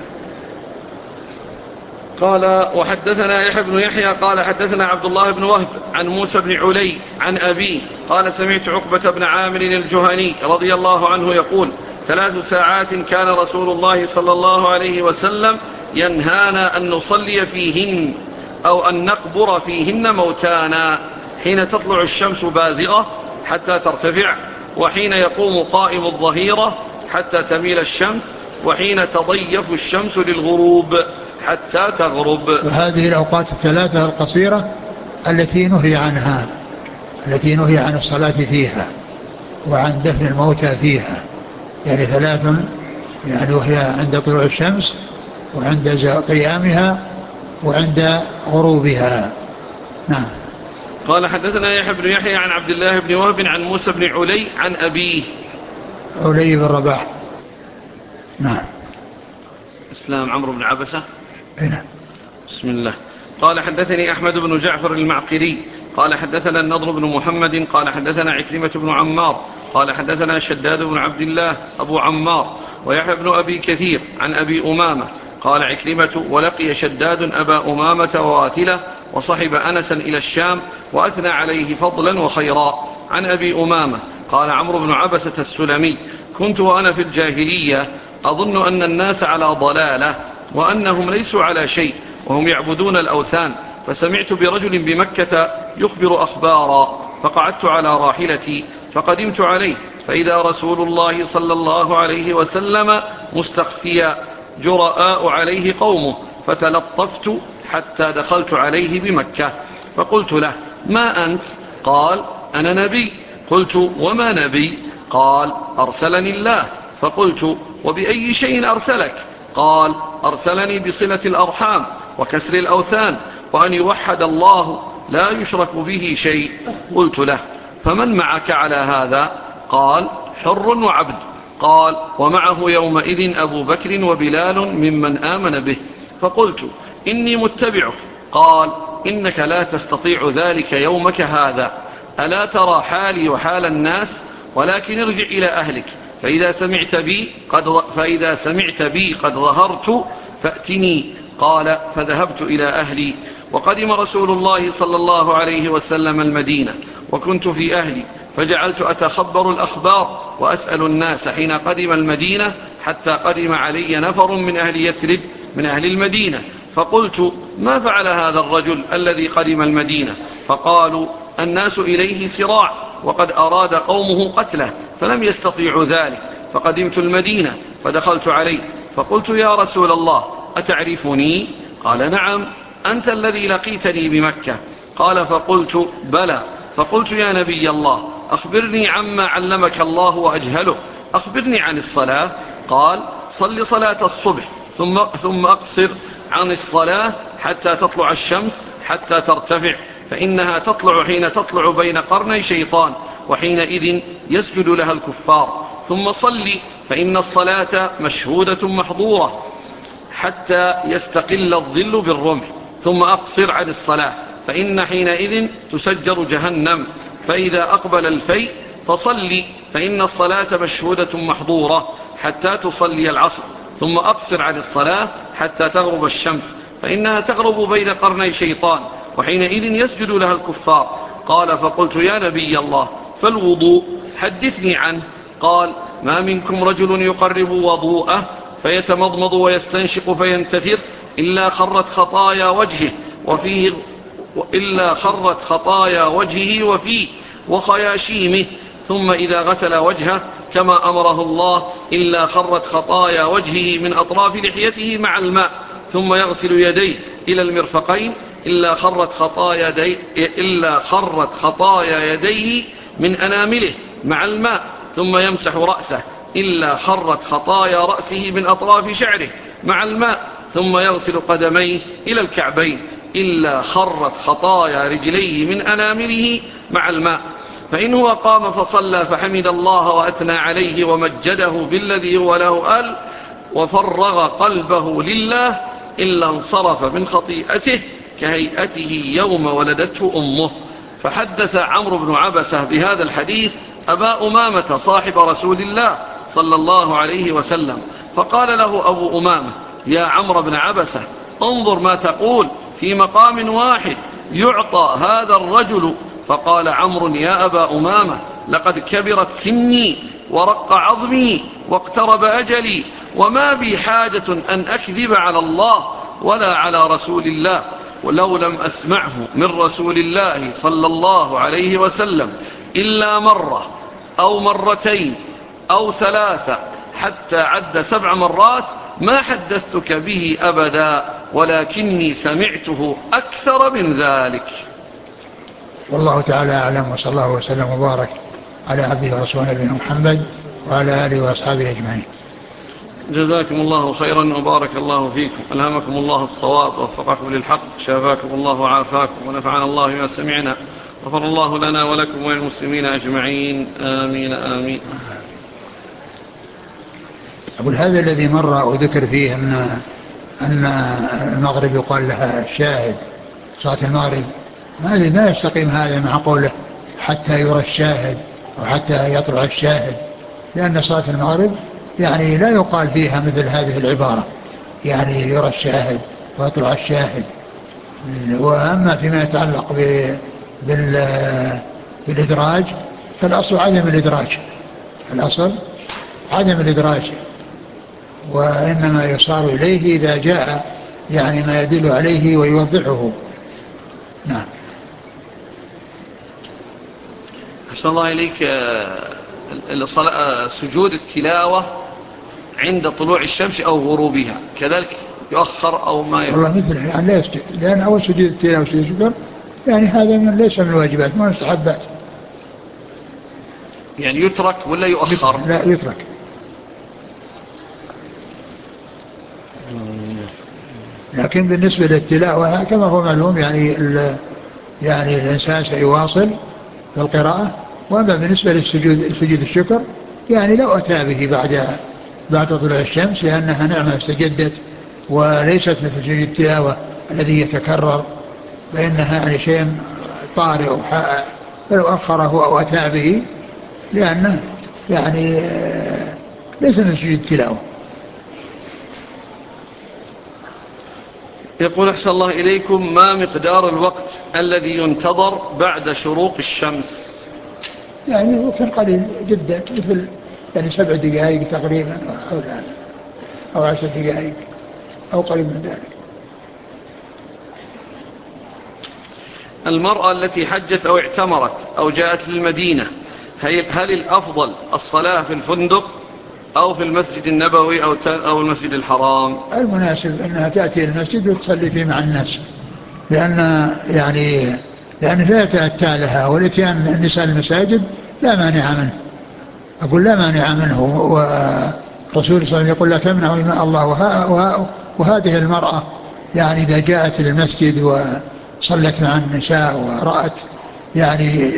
قال وحدثنا يحيى بن يحيى قال حدثنا عبد الله بن وهب عن موسى بن علي عن أبيه قال سمعت عقبة بن عامر الجهني رضي الله عنه يقول ثلاث ساعات كان رسول الله صلى الله عليه وسلم ينهانا أن نصلي فيهن أو أن نقبر فيهن موتانا، حين تطلع الشمس بازغة حتى ترتفع، وحين يقوم قائم الظهيرة حتى تميل الشمس، وحين تضيف الشمس للغروب حتى تغرب. وهذه الأوقات الثلاثة القصيرة التي نهي عنها التي نهي عن الصلاة فيها وعن دفن الموتى فيها، يعني ثلاث، يعني وهي عند طلوع الشمس وعند قيامها وعند غروبها. نعم. قال حدثنا يحيى بن يحيى عن عبد الله بن وهب عن موسى بن علي عن أبيه علي بن رباح. نعم. اسلام عمرو بن عبسة. نعم. بسم الله. قال حدثني أحمد بن جعفر المعقري قال حدثنا النضر بن محمد قال حدثنا عكرمة بن عمار قال حدثنا شداد بن عبد الله أبو عمار ويحيى بن أبي كثير عن أبي أمامة قال عكرمة ولقي شداد أبا أمامة وواثلة وصحب أنسا إلى الشام وأثنى عليه فضلا وخيرا. عن أبي أمامة قال عمرو بن عبسة السلمي كنت وأنا في الجاهلية أظن أن الناس على ضلالة وأنهم ليسوا على شيء وهم يعبدون الأوثان، فسمعت برجل بمكة يخبر أخبارا، فقعدت على راحلتي فقدمت عليه فإذا رسول الله صلى الله عليه وسلم مستخفيا جرآء عليه قومه، فتلطفت حتى دخلت عليه بمكة فقلت له ما أنت؟ قال أنا نبي. قلت وما نبي؟ قال أرسلني الله. فقلت وبأي شيء أرسلك؟ قال أرسلني بصلة الأرحام وكسر الأوثان وأن يوحد الله لا يشرك به شيء. قلت له فمن معك على هذا؟ قال حر وعبد. قال: ومعه يومئذ أبو بكر وبلال ممن آمن به. فقلت: إني متبعك. قال: إنك لا تستطيع ذلك يومك هذا، ألا ترى حالي وحال الناس؟ ولكن ارجع إلى أهلك، فإذا سمعت بي قد, فإذا سمعت بي قد ظهرت فأتني. قال: فذهبت إلى أهلي. وقدم رسول الله صلى الله عليه وسلم المدينة، وكنت في أهلي، فجعلت أتخبر الأخبار وأسأل الناس حين قدم المدينة، حتى قدم علي نفر من أهل يثرب من أهل المدينة، فقلت: ما فعل هذا الرجل الذي قدم المدينة؟ فقالوا: الناس إليه سراع، وقد أراد قومه قتله فلم يستطيعوا ذلك، فقدمت المدينة فدخلت عليه فقلت: يا رسول الله، أتعرفني؟ قال: نعم، أنت الذي لقيتني بمكة. قال: فقلت: بلى. فقلت: يا نبي الله، أخبرني عما علمك الله وأجهله، أخبرني عن الصلاة. قال: صل صلاة الصبح ثم, ثم أقصر عن الصلاة حتى تطلع الشمس حتى ترتفع، فإنها تطلع حين تطلع بين قرني شيطان، وحينئذ يسجد لها الكفار. ثم صل، فإن الصلاة مشهودة محظورة حتى يستقل الظل بالرمح. ثم أقصر عن الصلاة، فإن حينئذ تسجر جهنم. فإذا أقبل الفيء فصل، فإن الصلاة مشهودة محظورة حتى تصلي العصر. ثم أقصر عن الصلاة حتى تغرب الشمس، فإنها تغرب بين قرني شيطان، وحينئذ يسجد لها الكفار. قال: فقلت: يا نبي الله، فالوضوء حدثني عنه. قال: ما منكم رجل يقرب وضوءه فيتمضمض ويستنشق فينتثر إلا خرت خطايا وجهه وفيه إلا خرت خطايا وجهه وفيه وخياشيمه، ثم إذا غسل وجهه كما أمره الله إلا خرت خطايا وجهه من أطراف لحيته مع الماء، ثم يغسل يديه إلى المرفقين إلا خرت خطايا يديه, إلا خرت خطايا يديه من أنامله مع الماء، ثم يمسح رأسه إلا خرت خطايا رأسه من أطراف شعره مع الماء، ثم يغسل قدميه إلى الكعبين إلا خرت خطايا رجليه من أنامله مع الماء. فإن هو قام فصلى فحمد الله وأثنى عليه ومجده بالذي هو له أهل وفرغ قلبه لله إلا انصرف من خطيئته كهيئته يوم ولدته أمه. فحدث عمرو بن عبسة بهذا الحديث أبا أمامة صاحب رسول الله صلى الله عليه وسلم، فقال له أبو أمامة: يا عمرو بن عبسة، انظر ما تقول في مقام واحد يعطى هذا الرجل. فقال عمرو: يا أبا أمامة، لقد كبرت سني ورق عظمي واقترب أجلي، وما بي حاجة أن أكذب على الله ولا على رسول الله، ولو لم أسمعه من رسول الله صلى الله عليه وسلم إلا مرة أو مرتين أو ثلاثة حتى عد سبع مرات ما حدثتك به أبدا، ولكني سمعته أكثر من ذلك. والله تعالى أعلم، وصلى الله وسلم وبارك على عبده ورسوله نبينا محمد وعلى آله وأصحابه أجمعين. جزاكم الله خيرا وبارك الله فيكم، ألهمكم الله الصواب ووفقكم للحق، شافاكم الله وعافاكم، ونفعنا الله بما سمعنا، غفر الله لنا ولكم وللمسلمين أجمعين، آمين آمين. أقول هذا الذي مر وذكر فيه أن أن المغرب يقال لها الشاهد، صلاة المغرب، ما ما يستقيم هذا مع قوله حتى يرى الشاهد أو حتى يطلع الشاهد، لأن صلاة المغرب يعني لا يقال فيها مثل هذه العبارة، يعني يرى الشاهد ويطلع الشاهد. وأما فيما يتعلق بالإدراج فالأصل عدم الإدراج، الأصل عدم الإدراج، وإنما يصار إليه إذا جاء يعني ما يدل عليه ويوضحه. نعم. أحسن الله إليك. سجود التلاوة عند طلوع الشمس أو غروبها كذلك يؤخر أو ما يؤخر؟ والله مثل يعني لا يسجد، لأن أول سجود التلاوة وسجود الشكر يعني هذا من ليس من الواجبات، ما مستحبات، يعني يترك ولا يؤخر؟ لا يترك. لكن بالنسبة للتلاوة كما هو معلوم يعني يعني الإنسان سيواصل في القراءة. وأما بالنسبة للسجود سجود الشكر يعني لو أتى به بعد بعد طلوع الشمس لأنها نعمة استجدت وليست مثل سجود التلاوة الذي يتكرر، فإنها يعني شيء طارئ، فلو أخره أو أتى به لأنه يعني ليس من سجود التلاوة. يقول أحسن الله إليكم، ما مقدار الوقت الذي ينتظر بعد شروق الشمس؟ يعني وقت قليل جدا، مثل يعني سبع دقائق تقريبا أو حول هذا، أو عشر دقائق أو قريب من ذلك. المرأة التي حجت أو اعتمرت أو جاءت للمدينة، هل الأفضل الصلاة في الفندق أو في المسجد النبوي أو أو المسجد الحرام؟ المناسب أنها تأتي المسجد وتصلي فيه مع الناس، لأن يعني لأن لا يتأتى لها، والإتيان النساء المساجد لا مانع منه، أقول لا مانع منه. والرسول صلى الله عليه وسلم يقول لا تمنعوا إماء الله، وه وه وهذه المرأة يعني إذا جاءت للمسجد وصلت مع النساء ورأت يعني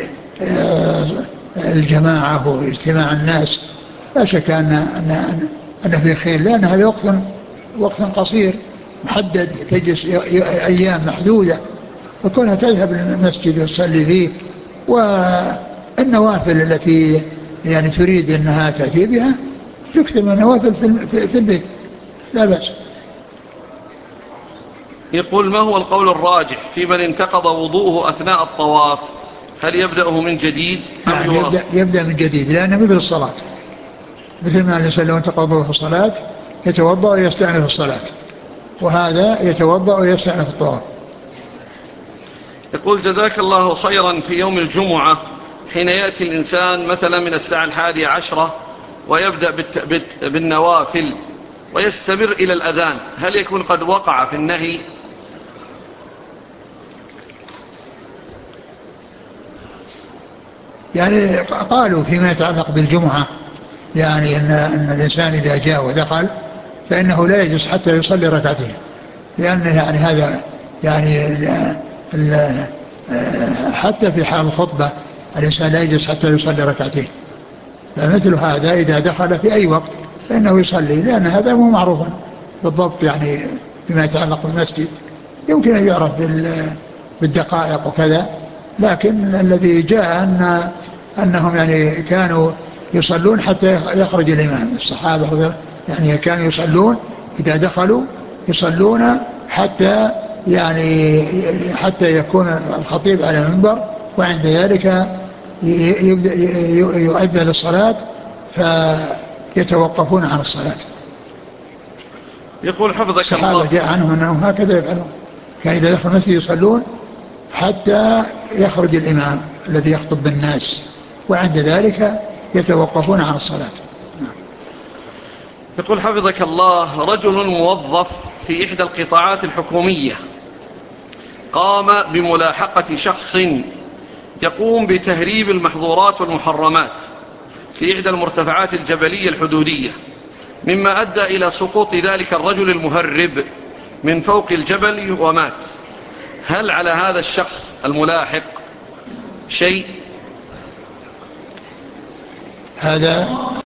الجماعة واجتماع الناس، لا شك أن أن أن في خير، لأن هذا وقت وقت قصير محدد، تجلس أيام محدودة، فكونها تذهب للمسجد وتصلي فيه. والنوافل التي يعني تريد أنها تأتي بها تكثر من النوافل في البيت، لا بأس. يقول ما هو القول الراجح في من انتقض وضوءه أثناء الطواف؟ هل يبدأه من جديد أم يعني يبدأ, يبدأ من جديد، لأنه مثل الصلاة، مثل ما الإنسان لو انتقض وضوءه في الصلاة يتوضأ ويستأنف الصلاة، وهذا يتوضأ ويستأنف الطواف. يقول جزاك الله خيرا، في يوم الجمعة حين يأتي الإنسان مثلا من الساعة الحادية عشرة ويبدأ بالنوافل ويستمر إلى الأذان، هل يكون قد وقع في النهي؟ يعني قالوا فيما يتعلق بالجمعة يعني إن, إن الإنسان إذا جاء ودخل فإنه لا يجلس حتى يصلي ركعتين، لأن يعني هذا يعني حتى في حال الخطبة الإنسان لا يجلس حتى يصلي ركعتين، فمثل هذا إذا دخل في أي وقت فإنه يصلي، لأن هذا مو معروفا بالضبط يعني فيما يتعلق بالمسجد، يمكن أن يعرف بالدقائق وكذا، لكن الذي جاء أن أنهم يعني كانوا يصلون حتى يخرج الإمام. الصحابة يعني كانوا يصلون إذا دخلوا يصلون حتى يعني حتى يكون الخطيب على المنبر، وعند ذلك يبدأ يؤذن للصلاة فيتوقفون عن الصلاة. يقول حفظك الصحابة جاء عنهم أنهم هكذا يفعلون، كان إذا دخل المسجد يصلون حتى يخرج الإمام الذي يخطب بالناس، وعند ذلك يتوقفون عن الصلاة. يقول حفظك الله، رجل موظف في إحدى القطاعات الحكومية قام بملاحقة شخص يقوم بتهريب المحظورات والمحرمات في إحدى المرتفعات الجبلية الحدودية، مما أدى إلى سقوط ذلك الرجل المهرب من فوق الجبل ومات. هل على هذا الشخص الملاحق شيء؟ هذا